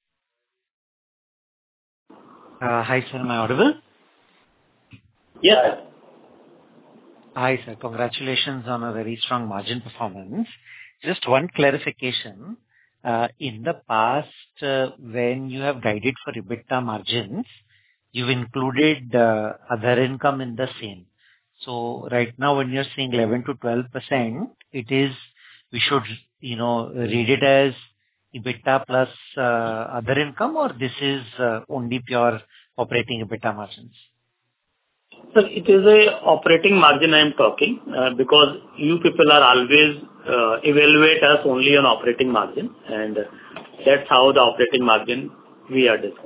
Uh, hi, sir. Am I audible? Yes. Hi, sir. Congratulations on a very strong margin performance. Just one clarification. Uh, in the past, uh, when you have guided for EBITDA margins, you've included uh, other income in the same. So right now, when you're saying eleven to twelve percent, it is, we should, you know, read it as EBITDA plus uh, other income, or this is uh, only pure operating EBITDA margins? So it is a operating margin I am talking, uh, because you people are always uh, evaluate us only on operating margin, and that's how the operating margin we are discussing.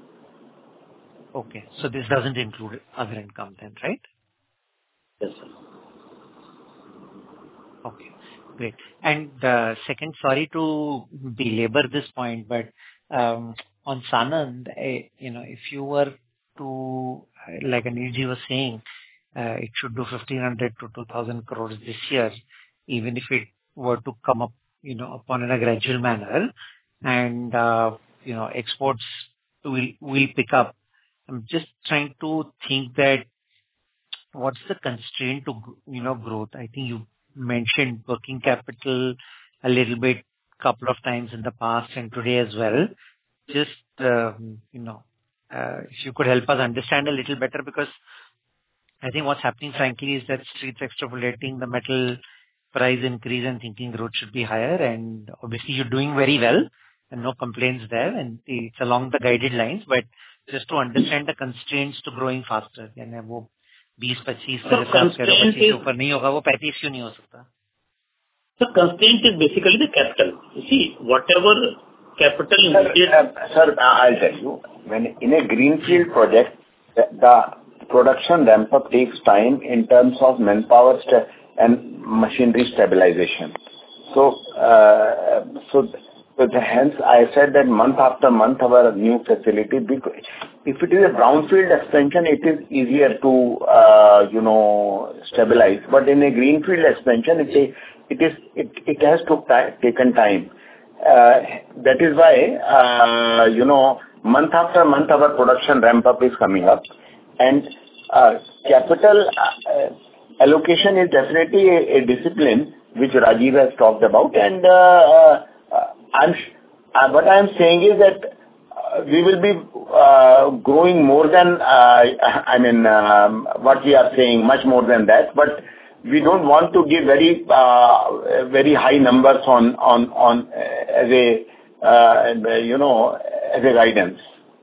Okay, so this doesn't include other income then, right? Yes, sir. Okay, great. And uh, second, sorry to belabor this point, but um, on Sanand, eh, you know, if you were to, like Anilji was saying, uh, it should do fifteen hundred to two thousand crores this year, even if it were to come up, you know, upon in a gradual manner, and, uh, you know, exports will, will pick up. I'm just trying to think that what's the constraint to, you know, growth? I think you mentioned working capital a little bit, couple of times in the past and today as well. Just, um, you know, uh, if you could help us understand a little better, because I think what's happening, frankly, is that streets extrapolating the metal price increase and thinking growth should be higher. And obviously you're doing very well and no complaints there. And it's along the guided lines, but just to understand the constraints to growing faster. यानी वो बीस पच्चीस So constraint पच्चीस is, ऊपर नहीं होगा, वो पैंतीस क्यों नहीं हो सकता? so constraint is basically the capital. You see, whatever capital Sir, needed. uh, sir, uh, I'll tell you. When in a greenfield project, the, the production ramp up takes time in terms of manpower sta- and machinery stabilization. So, uh, so, so the, hence I said that month after month our new facility, because if it is a brownfield expansion, it is easier to, uh, you know, stabilize. But in a greenfield expansion, it is, it is, it, it has to ta- taken time. Uh, that is why, uh, you know, month after month our production ramp up is coming up, and uh, capital uh, allocation is definitely a, a discipline which Rajiv has talked about, and uh, uh, I'm uh, what I am saying is that uh, we will be uh, growing more than uh, I mean um, what we are saying, much more than that, but we don't want to give very uh, very high numbers on on on uh, as a uh, you know as a guidance.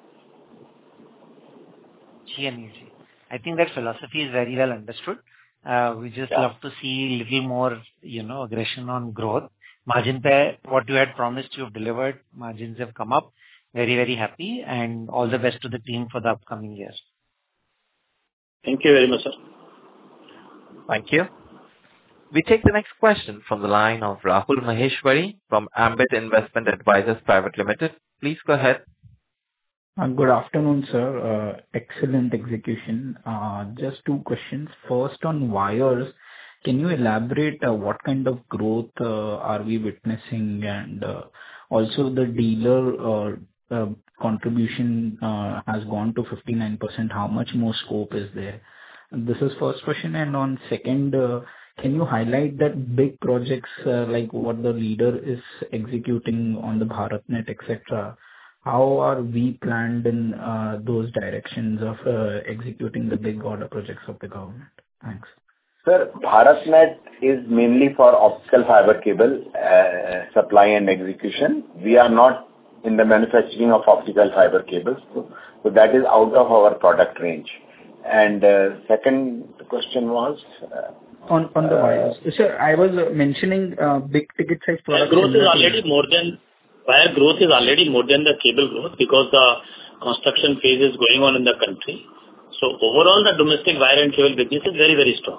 G and E G. I think that philosophy is very well understood. Uh, we just Yeah. love to see little more, you know, aggression on growth. Margin pe, what you had promised, you have delivered. Margins have come up. Very, very happy, and all the best to the team for the upcoming years. Thank you very much, sir. Thank you. We take the next question from the line of Rahul Maheshwari from Ambit Investment Advisors Private Limited. Please go ahead. Uh, Good afternoon, sir. Uh, Excellent execution. Uh, Just two questions. First, on wires, can you elaborate uh, what kind of growth uh, are we witnessing? And uh, also the dealer uh, uh, contribution uh, has gone to fifty-nine percent. How much more scope is there? This is first question. And on second, uh, can you highlight that big projects uh, like what the leader is executing on the BharatNet, et cetera? How are we planned in uh, those directions of uh, executing the big order projects of the government? Thanks. Sir, BharatNet is mainly for optical fiber cable uh, supply and execution. We are not in the manufacturing of optical fiber cables, so, so that is out of our product range. And uh, second question was uh, on on the uh, wires. Sir, I was uh, mentioning uh, big ticket size products. Growth is already more than wire growth is already more than the cable growth because the construction phase is going on in the country. So overall, the domestic wire and cable business is very very strong.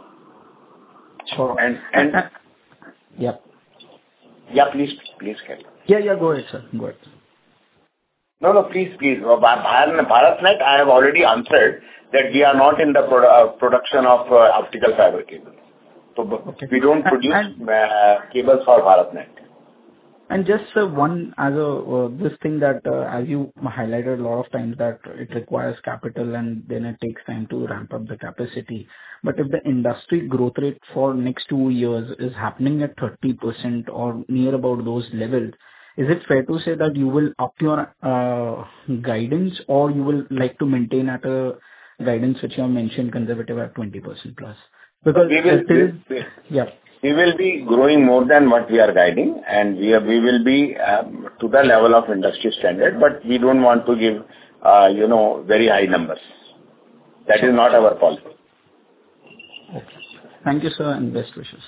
Sure. And and Uh, Yeah. yeah, please please carry on. Yeah, yeah, go ahead, sir. Go ahead. No, no, please, please. Uh, Bha- Bharat- BharatNet, I have already answered that we are not in the produ- uh, production of uh, optical fiber cables. So b- Okay. we don't And produce and uh, cables for BharatNet. and just uh, one as a uh, this thing that uh, as you highlighted a lot of times that it requires capital and then it takes time to ramp up the capacity. But if the industry growth rate for next two years is happening at thirty percent or near about those levels, is it fair to say that you will up your uh, guidance or you will like to maintain at a guidance which you have mentioned conservative at twenty percent plus? Because We will, uh, till we, yeah. we will be growing more than what we are guiding, and we are, we will be um, to the level of industry standard, but we don't want to give, uh, you know, very high numbers. That is not our policy. Okay. Thank you, sir, and best wishes.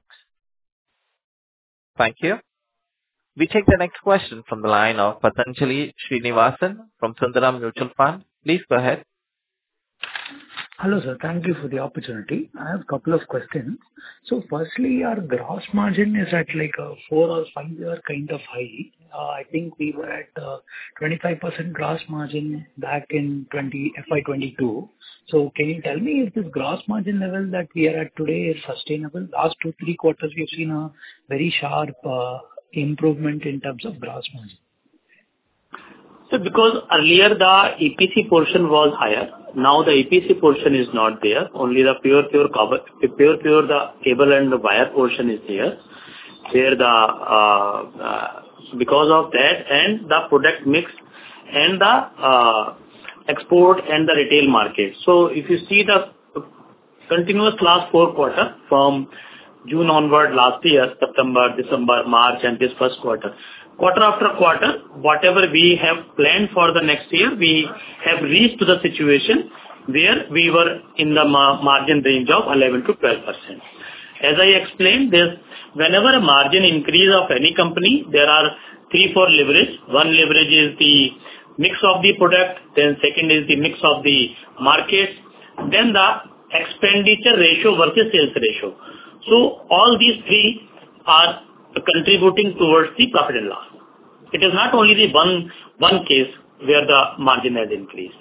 Thank you. We take the next question from the line of Patanjali Srinivasan from Sundaram Mutual Fund. Please go ahead. Hello, sir. Thank you for the opportunity. I have a couple of questions. So firstly, our gross margin is at like a four or five-year kind of high. Uh, I think we were at uh, twenty-five percent gross margin back in twenty F Y twenty-two. So can you tell me if this gross margin level that we are at today is sustainable? Last two, three quarters, we've seen a very sharp uh, improvement in terms of gross margin. So because earlier the E P C portion was higher, now the E P C portion is not there. Only the pure pure cable, pure pure the cable and the wire portion is there. Where the uh, uh, because of that and the product mix and the uh, export and the retail market. So if you see the continuous last four quarter from June onward last year, September, December, March, and this first quarter. Quarter after quarter, whatever we have planned for the next year, we have reached to the situation where we were in the ma- margin range of eleven to twelve percent. As I explained, there's whenever a margin increase of any company, there are three, four leverage. One leverage is the mix of the product, then second is the mix of the market, then the expenditure ratio versus sales ratio. So all these three are contributing towards the profit and loss. It is not only the one one case where the margin has increased.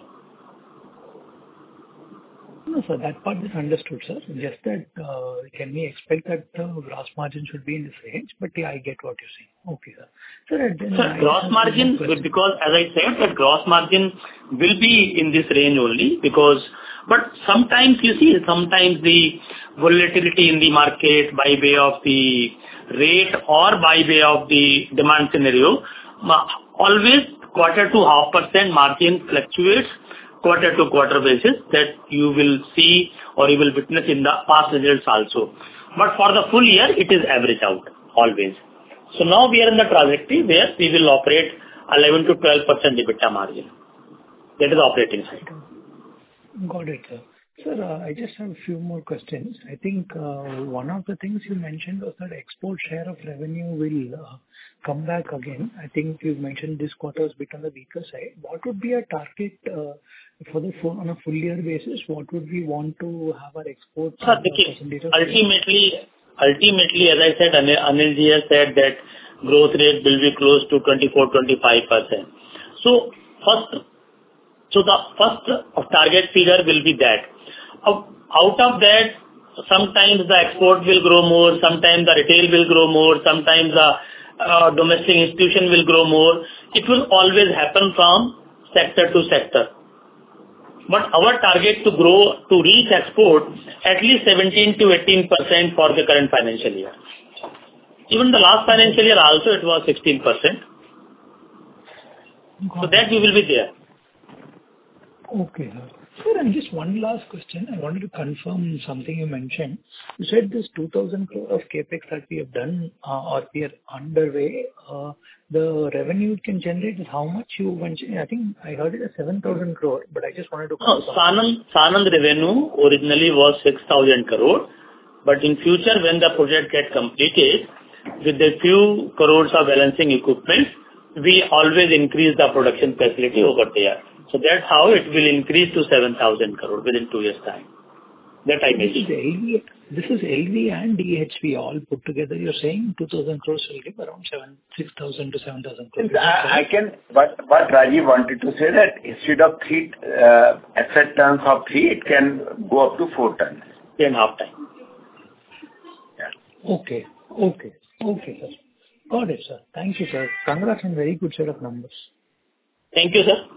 No, sir, that part is understood, sir. Just that, uh, can we expect that the gross margin should be in this range? But yeah, I get what you're saying. Okay, sir. Sir, then Sir, gross margin, because as I said, that gross margin will be in this range only because, but sometimes you see, sometimes the volatility in the market by way of the rate or by way of the demand scenario, ma- always quarter to half percent margin fluctuates quarter to quarter basis that you will see or you will witness in the past results also. But for the full year, it is average out always. So now we are in the trajectory where we will operate eleven to twelve percent EBITDA margin. That is operating side. Got it, sir. Sir, uh, I just have a few more questions. I think uh, one of the things you mentioned was that export share of revenue will uh, come back again. I think you mentioned this quarter is a bit on the weaker side. What would be a target uh, for the full, on a full year basis? What would we want to have our exports? Sir, ultimately, ultimately, as I said, Anil, Anil ji has said that growth rate will be close to twenty-four to twenty-five percent. So first, So the first target figure will be that. Out of that, sometimes the export will grow more, sometimes the retail will grow more, sometimes the uh, domestic institution will grow more. It will always happen from sector to sector. But our target to grow, to reach export at least seventeen to eighteen percent for the current financial year. Even the last financial year also it was sixteen percent. So that we will be there. Okay, sir. Sir, and just one last question. I wanted to confirm something you mentioned. You said this two thousand crore of CapEx that we have done uh, or we are underway, uh, the revenue it can generate is how much you mentioned? I think I heard it as seven thousand crore, but I just wanted to confirm. No, Sanand, Sanand revenue originally was six thousand crore, but in future when the project gets completed, with a few crores of balancing equipment, we always increase the production facility over there. So that's how it will increase to seven thousand crore within two years' time. That I mentioned. This is L V, this is L V and D H V all put together. You're saying two thousand crores will give around seven, six thousand to seven thousand crores. I, I can, but what Rajiv wanted to say that instead of three uh, asset turns of three, it can go up to four turns. Three and a half time. Yeah. Okay. Okay. Okay, sir. Got it, sir. Thank you, sir. Congrats on very good set of numbers. Thank you, sir.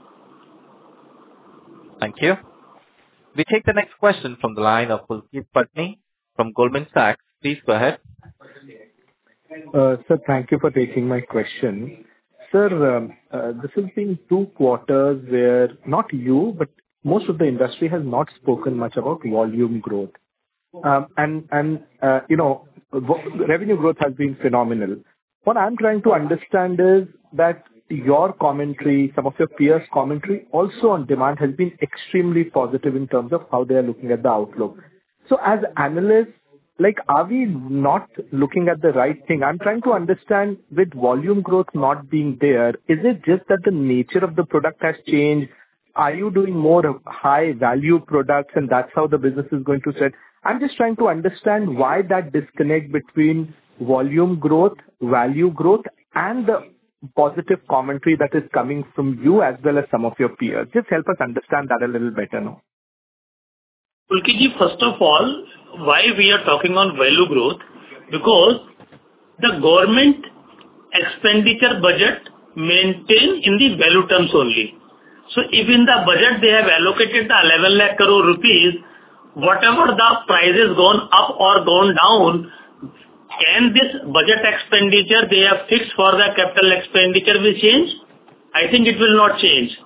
Thank you. We take the next question from the line of Pulkit Patni from Goldman Sachs. Please go ahead. Uh, sir, thank you for taking my question. Sir, um, uh, this has been two quarters where not you, but most of the industry has not spoken much about volume growth. Um, and, and uh, you know, revenue growth has been phenomenal. What I'm trying to understand is that your commentary, some of your peers' commentary also on demand has been extremely positive in terms of how they are looking at the outlook. So as analysts, like, are we not looking at the right thing? I'm trying to understand with volume growth not being there, is it just that the nature of the product has changed? Are you doing more high value products and that's how the business is going to set? I'm just trying to understand why that disconnect between volume growth, value growth, and the positive commentary that is coming from you as well as some of your peers. Just help us understand that a little better now. Pulkitji, first of all, why we are talking on value growth? Because the government expenditure budget maintain in the value terms only. So if in the budget they have allocated the eleven lakh crore rupees, whatever the prices gone up or gone down, can this budget expenditure they have fixed for the capital expenditure will change? I think it will not change.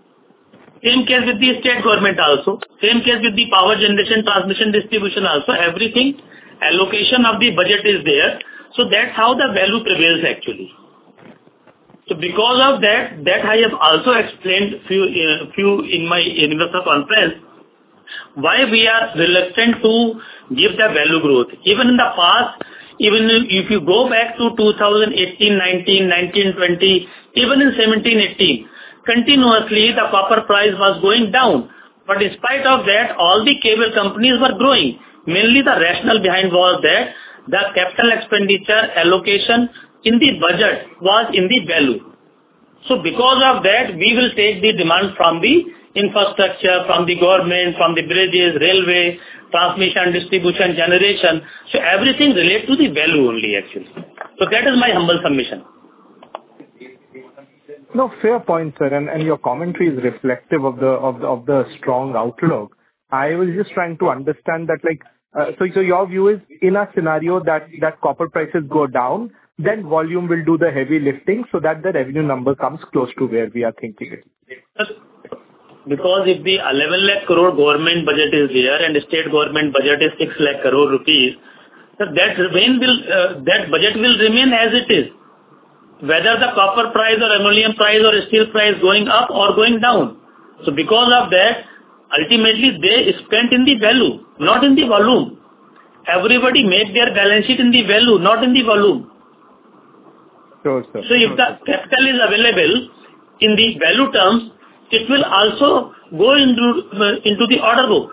Same case with the state government also. Same case with the power generation, transmission, distribution also. Everything, allocation of the budget is there. So that's how the value prevails actually. So because of that, that I have also explained few, uh, few in my investor conference, why we are reluctant to give the value growth. Even in the past, even if you go back to two thousand eighteen, nineteen, nineteen, twenty, even in seventeen, eighteen, continuously the copper price was going down. But in spite of that, all the cable companies were growing. Mainly the rationale behind was that the capital expenditure allocation in the budget was in the value. So because of that, we will take the demand from the infrastructure, from the government, from the bridges, railway, transmission, distribution, generation. So everything relates to the value only actually. So that is my humble submission. No, fair point, sir, and, and your commentary is reflective of the of the of the strong outlook. I was just trying to understand that, like, uh, so so your view is in a scenario that that copper prices go down, then volume will do the heavy lifting, so that the revenue number comes close to where we are thinking it. Because if the eleven lakh crore government budget is there and the state government budget is six lakh crore rupees, so that remain will uh, that budget will remain as it is. Whether the copper price or aluminum price or steel price going up or going down. So because of that, ultimately they spent in the value, not in the volume. Everybody make their balance sheet in the value, not in the volume. Sure, sir. So if the capital is available in the value terms, it will also go into, uh, into the order book.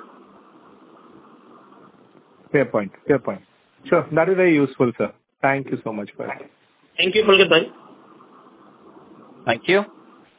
Fair point, fair point. Sure, that is very useful, sir. Thank you so much for that. Thank you, Pulkit bhai. Thank you.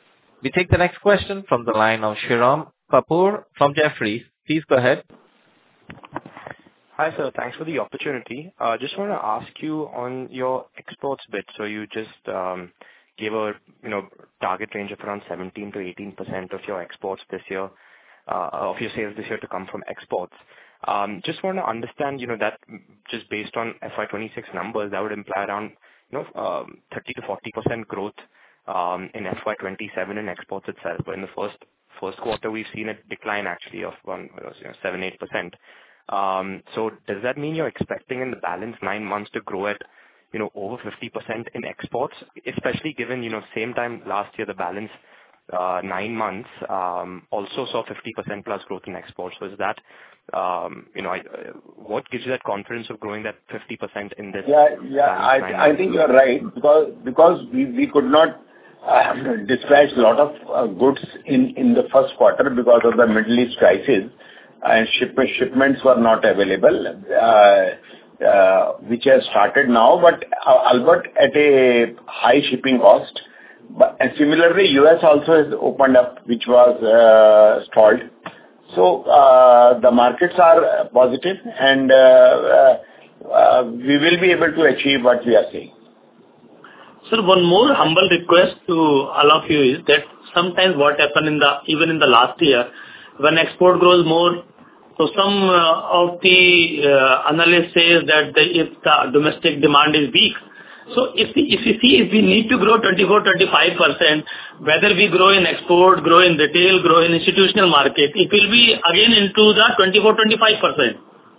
We take the next question from the line of Shirom Kapoor from Jefferies. Please go ahead. Hi, sir. Thanks for the opportunity. Uh, just want to ask you on your exports bit. So you just um, gave a you know target range of around seventeen to eighteen percent of your exports this year, uh, of your sales this year to come from exports. Um, just want to understand, you know, that just based on F Y twenty-six numbers, that would imply around you know um, thirty to forty percent growth um, in F Y twenty-seven in exports itself. But in the first first quarter, we've seen a decline actually of one you know seven eight percent. Um, so does that mean you're expecting in the balance nine months to grow at, you know, over fifty percent in exports, especially given, you know, same time last year, the balance uh, nine months um, also saw fifty percent plus growth in exports. So is that, um, you know, I, uh, what gives you that confidence of growing that fifty percent in this? Yeah, yeah, I, I think you're right because, because we, we could not uh, dispatch a lot of uh, goods in, in the first quarter because of the Middle East crisis. And ship, shipments were not available, uh, uh, which has started now, but uh, albeit at a high shipping cost. But and similarly, U S also has opened up, which was uh, stalled. So uh, the markets are positive, and uh, uh, uh, we will be able to achieve what we are saying. Sir, one more humble request to all of you is that sometimes what happened in the even in the last year, when export grows more, so some uh, of the uh, analysts say that the, if the domestic demand is weak, so if we, if we see if we need to grow twenty-four to twenty-five percent, whether we grow in export, grow in retail, grow in institutional market, it will be again into the twenty-four to twenty-five percent.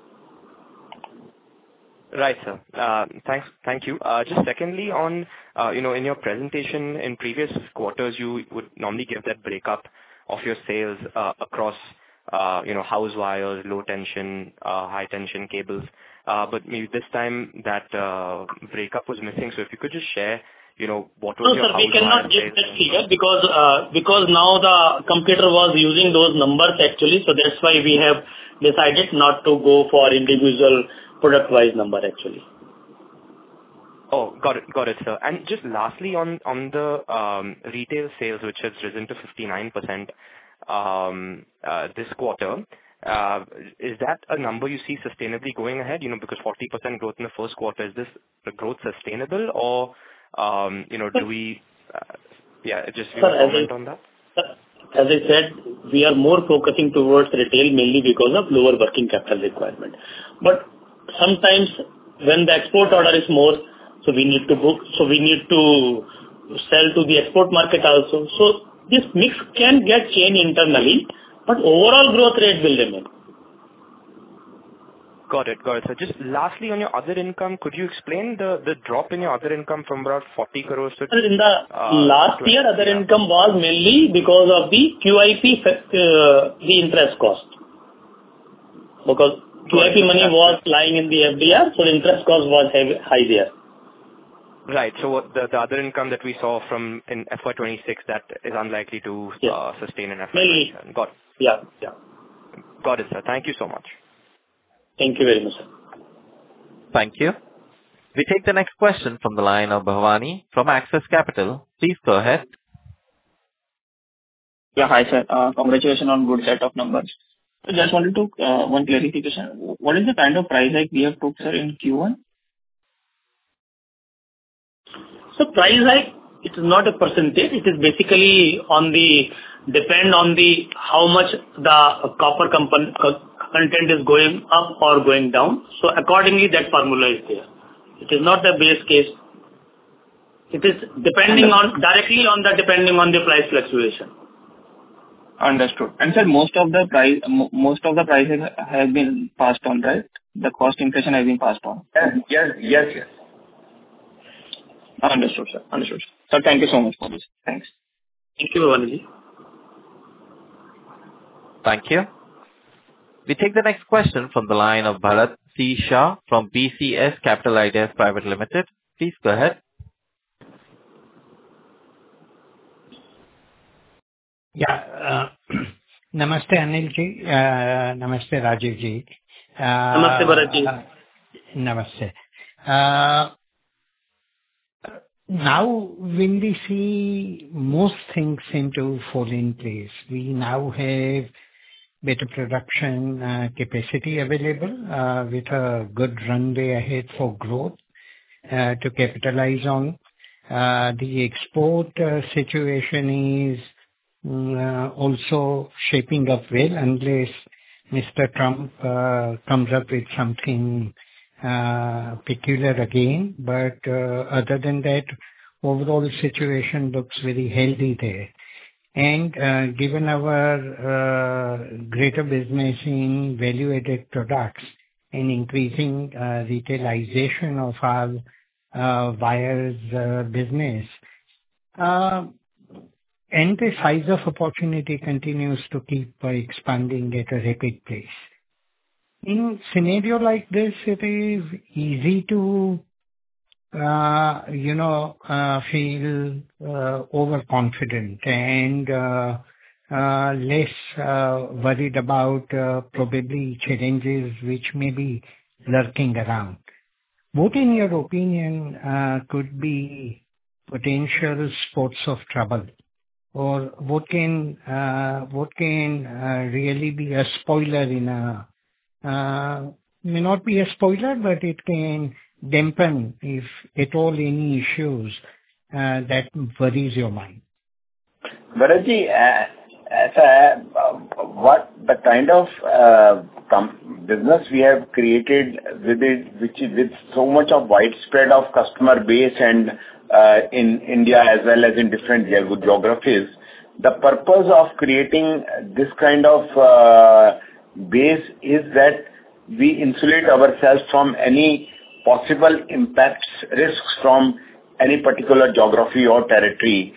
Right, sir. Uh, thanks. Thank you. Uh, just secondly, on uh, you know, in your presentation in previous quarters, you would normally give that breakup of your sales uh, across. Uh, you know, house wires, low tension, uh, high tension cables. Uh, but maybe this time that uh, breakup was missing. So if you could just share, you know, what was no, your sir, house wire? No, sir, we cannot give that figure because uh, because now the computer was using those numbers actually. So that's why we have decided not to go for individual product-wise number actually. Oh, got it, got it, sir. And just lastly, on on the um, retail sales, which has risen to fifty-nine percent. Um, uh, this quarter, uh, is that a number you see sustainably going ahead? You know, because forty percent growth in the first quarter, is this the growth sustainable or, um, you know, do we, uh, yeah, just you know, comment on that? As I said, we are more focusing towards retail mainly because of lower working capital requirement. But sometimes when the export order is more, so we need to book, so we need to sell to the export market also. So this mix can get changed internally, but overall growth rate will remain. Got it, got it. So just lastly, on your other income, could you explain the, the drop in your other income from about forty crores to... In the uh, last year, other yeah. income was mainly because of the Q I P, uh, the interest cost. Because Q I P right. money was lying in the F D R, so the interest cost was high there. Right. So what the, the other income that we saw from in F Y twenty-six that is unlikely to yes. uh, sustain in F Y twenty-seven. Got it. Yeah, yeah. Got it, sir. Thank you so much. Thank you very much, sir. Thank you. We take the next question from the line of Bhavani from Axis Capital. Please go ahead. Yeah, hi, sir. Uh, congratulations on good set of numbers. I just wanted to uh, one clarification. What is the kind of price hike we have took, sir, in Q one? So price hike, it is not a percentage. It is basically on the depend on the how much the copper component content is going up or going down. So accordingly, that formula is there. It is not the base case. It is depending on directly on the depending on the price fluctuation. Understood. And sir, most of the price most of the prices have been passed on, right? The cost inflation has been passed on. Yes, yes, yes. yes. Understood, sir. Understood. Sir, thank you so much for this. Thanks. Thank you, Bhavani. Thank you. We take the next question from the line of Bharat C. Shah from B C S Capital Ideas Private Limited. Please go ahead. Yeah. Uh, namaste, Anil ji. Uh, namaste, Rajiv ji. Uh, namaste, Bharat ji. Uh, namaste. Uh, now when we see most things seem to fall in place, we now have better production uh, capacity available uh, with a good runway ahead for growth uh, to capitalize on. Uh, the export uh, situation is uh, also shaping up well unless Mister Trump uh, comes up with something uh, peculiar again. But uh, other than that, overall situation looks very healthy there. And uh, given our uh, greater business in value-added products and increasing uh, retailization of our uh, wires uh, business, uh, and the size of opportunity continues to keep uh, expanding at a rapid pace. In scenario like this, it is easy to uh, you know, uh, feel uh, overconfident and uh, uh, less uh, worried about uh, probably challenges which may be lurking around. What, in your opinion, uh, could be potential spots of trouble, or what can uh, what can uh, really be a spoiler in a uh, may not be a spoiler, but it can dampen, if at all, any issues uh, that worries your mind? Bharatji, uh, as a, uh, what the kind of uh, com- business we have created with it, which is with so much of widespread of customer base and uh, in India as well as in different ge- geographies, the purpose of creating this kind of uh, base is that we insulate ourselves from any possible impacts, risks from any particular geography or territory.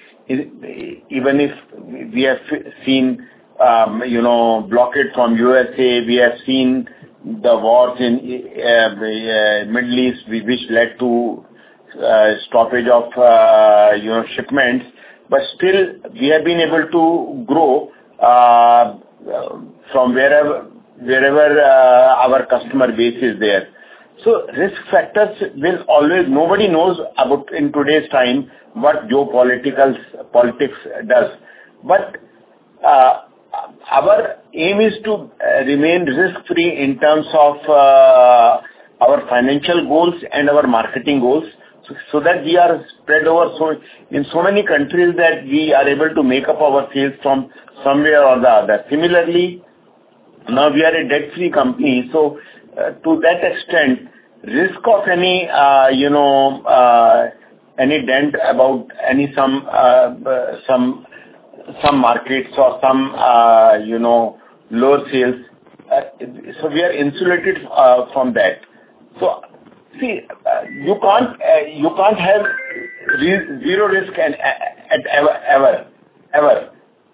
Even if we have seen, um, you know, blockade from U S A, we have seen the wars in uh, uh, Middle East, which led to uh, stoppage of, uh, you know, shipments. But still, we have been able to grow uh, from wherever wherever uh, our customer base is there. So risk factors will always, nobody knows about in today's time what geopolitical politics does. But uh, our aim is to uh, remain risk-free in terms of uh, our financial goals and our marketing goals, so, so that we are spread over so in so many countries that we are able to make up our sales from somewhere or the other. Similarly, now we are a debt-free company, so uh, to that extent, risk of any, uh, you know, uh, any dent about any some uh, some some markets or some, uh, you know, lower sales. Uh, so we are insulated uh, from that. So see, uh, you can't uh, you can't have re- zero risk and uh, at ever ever ever.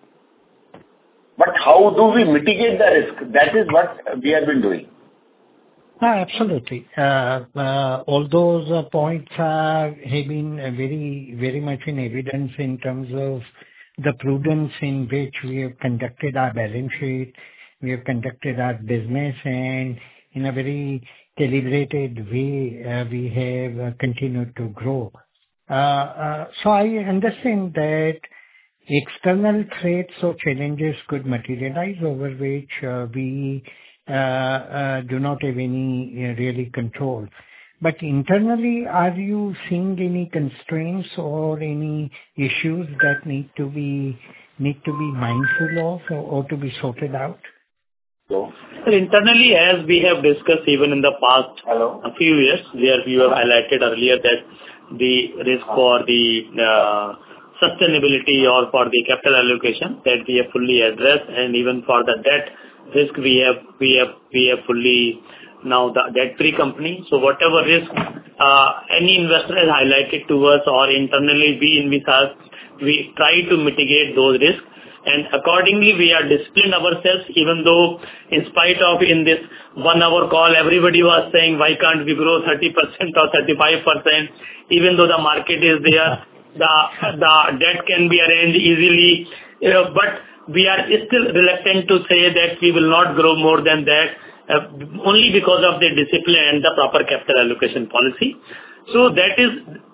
But how do we mitigate the risk? That is what we have been doing. No, absolutely. Uh, uh, all those uh, points uh, have been uh, very, very much in evidence in terms of the prudence in which we have conducted our balance sheet, we have conducted our business, and in a very calibrated way, uh, we have uh, continued to grow. Uh, uh, so I understand that external threats or challenges could materialize over which uh, we uh, uh, do not have any uh, really control. But internally, are you seeing any constraints or any issues that need to be need to be mindful of or, or to be sorted out? So internally, as we have discussed even in the past Hello. a few years, where we have highlighted earlier that the risk for the uh, sustainability or for the capital allocation that we have fully addressed, and even for the debt risk we have we have we have fully now the debt-free company. So whatever risk uh, any investor has highlighted to us or internally we envisage, we try to mitigate those risks. And accordingly, we are disciplined ourselves, even though in spite of in this one hour call, everybody was saying, why can't we grow thirty percent or thirty-five percent, even though the market is there, the, the debt can be arranged easily, you know, but we are still reluctant to say that we will not grow more than that, uh, only because of the discipline and the proper capital allocation policy. So that is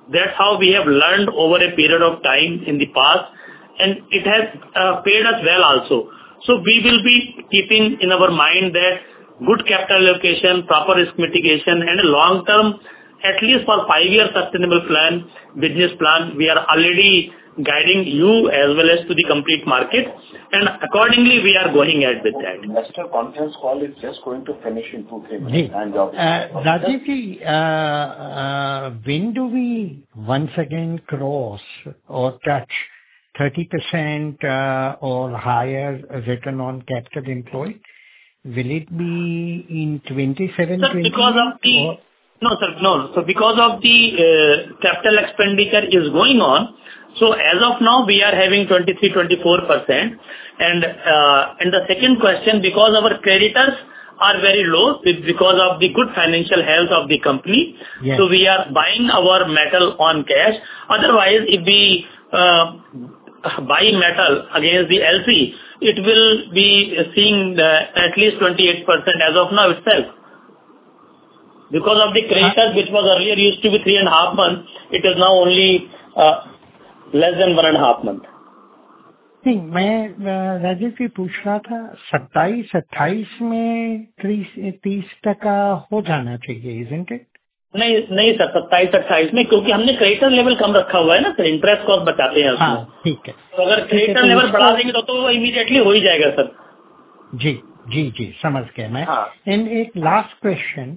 That's how we have learned over a period of time in the past, and it has uh, paid us well also. So we will be keeping in our mind that good capital allocation, proper risk mitigation, and a long-term, at least for five-year sustainable plan, business plan, we are already guiding you as well as to the complete market, and accordingly we are going ahead with that. Investor conference call is just going to finish in two, three minutes. Ji. And, Uh, Rajiv ji, uh, uh, when do we once again cross or touch thirty percent uh, or higher return on capital employed? Will it be in twenty-seven, Sir, because of the or? no, sir, no. So because of the uh, capital expenditure is going on, so as of now we are having twenty-three, twenty-four percent, and uh, and the second question, because our creditors are very low because of the good financial health of the company, yes. So we are buying our metal on cash. Otherwise, if we uh, buy metal against the L C, it will be seeing the, at least twenty-eight percent as of now itself. Because of the creditors, which was earlier used to be three and a half months, it is now only uh, less than one and a half month. नहीं, मैं राजीव जी पूछ रहा था सत्ताईस अट्ठाईस में तीस तीस टका हो जाना चाहिए, isn't it? नहीं नहीं सर, सत्ताईस अट्ठाईस में, क्योंकि हमने क्रेडिटर लेवल कम रखा हुआ है ना सर, इंटरेस्ट कॉस्ट बचाते हैं उसमें। ठीक है, तो अगर क्रेडिटर लेवल बढ़ा देंगे तो तो इमीडिएटली हो ही जाएगा सर। जी जी जी समझ गया मैं। एंड एक last question,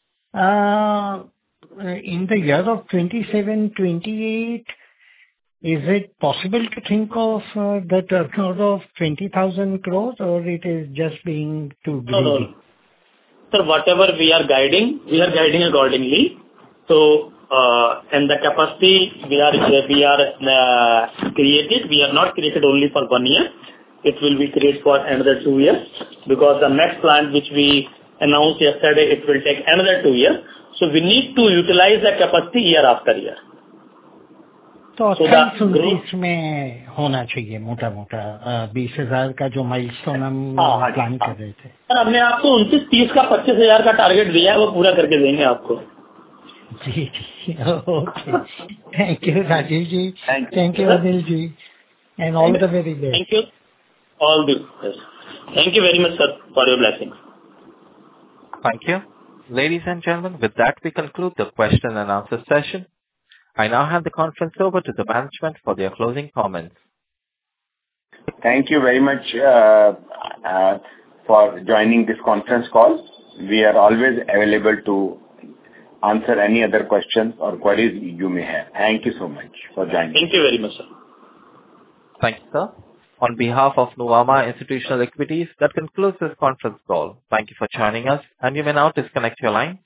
in the year of twenty-seven, twenty-eight, is it possible to think of uh, the turnover of twenty thousand crores, or it is just being too greedy? No, no. Sir, whatever we are guiding, we are guiding accordingly. So, uh, and the capacity we are we are uh, created, we are not created only for one year. It will be created for another two years, because the next plant which we announced yesterday, it will take another two years. So we need to utilize the capacity year after year. तो अट्ठाईस उनतीस में होना चाहिए मोटा मोटा बीस हजार का जो माइलस्टोन हम प्लान कर रहे थे। सर, हमने आपको उनतीस तीस का पच्चीस हजार का टारगेट दिया है, वो पूरा करके देंगे आपको। जी जी okay, thank you Rajeev ji, thank you Anil ji, and all the very best. Thank you, all the best. Thank you very much sir for your blessing. Thank you. Ladies and gentlemen, with that we conclude the question and answer session. I now hand the conference over to the management for their closing comments. Thank you very much uh, uh, for joining this conference call. We are always available to answer any other questions or queries you may have. Thank you so much for joining. Thank you very much, sir. Thank you, sir. On behalf of Nuvama Institutional Equities, that concludes this conference call. Thank you for joining us, and you may now disconnect your line.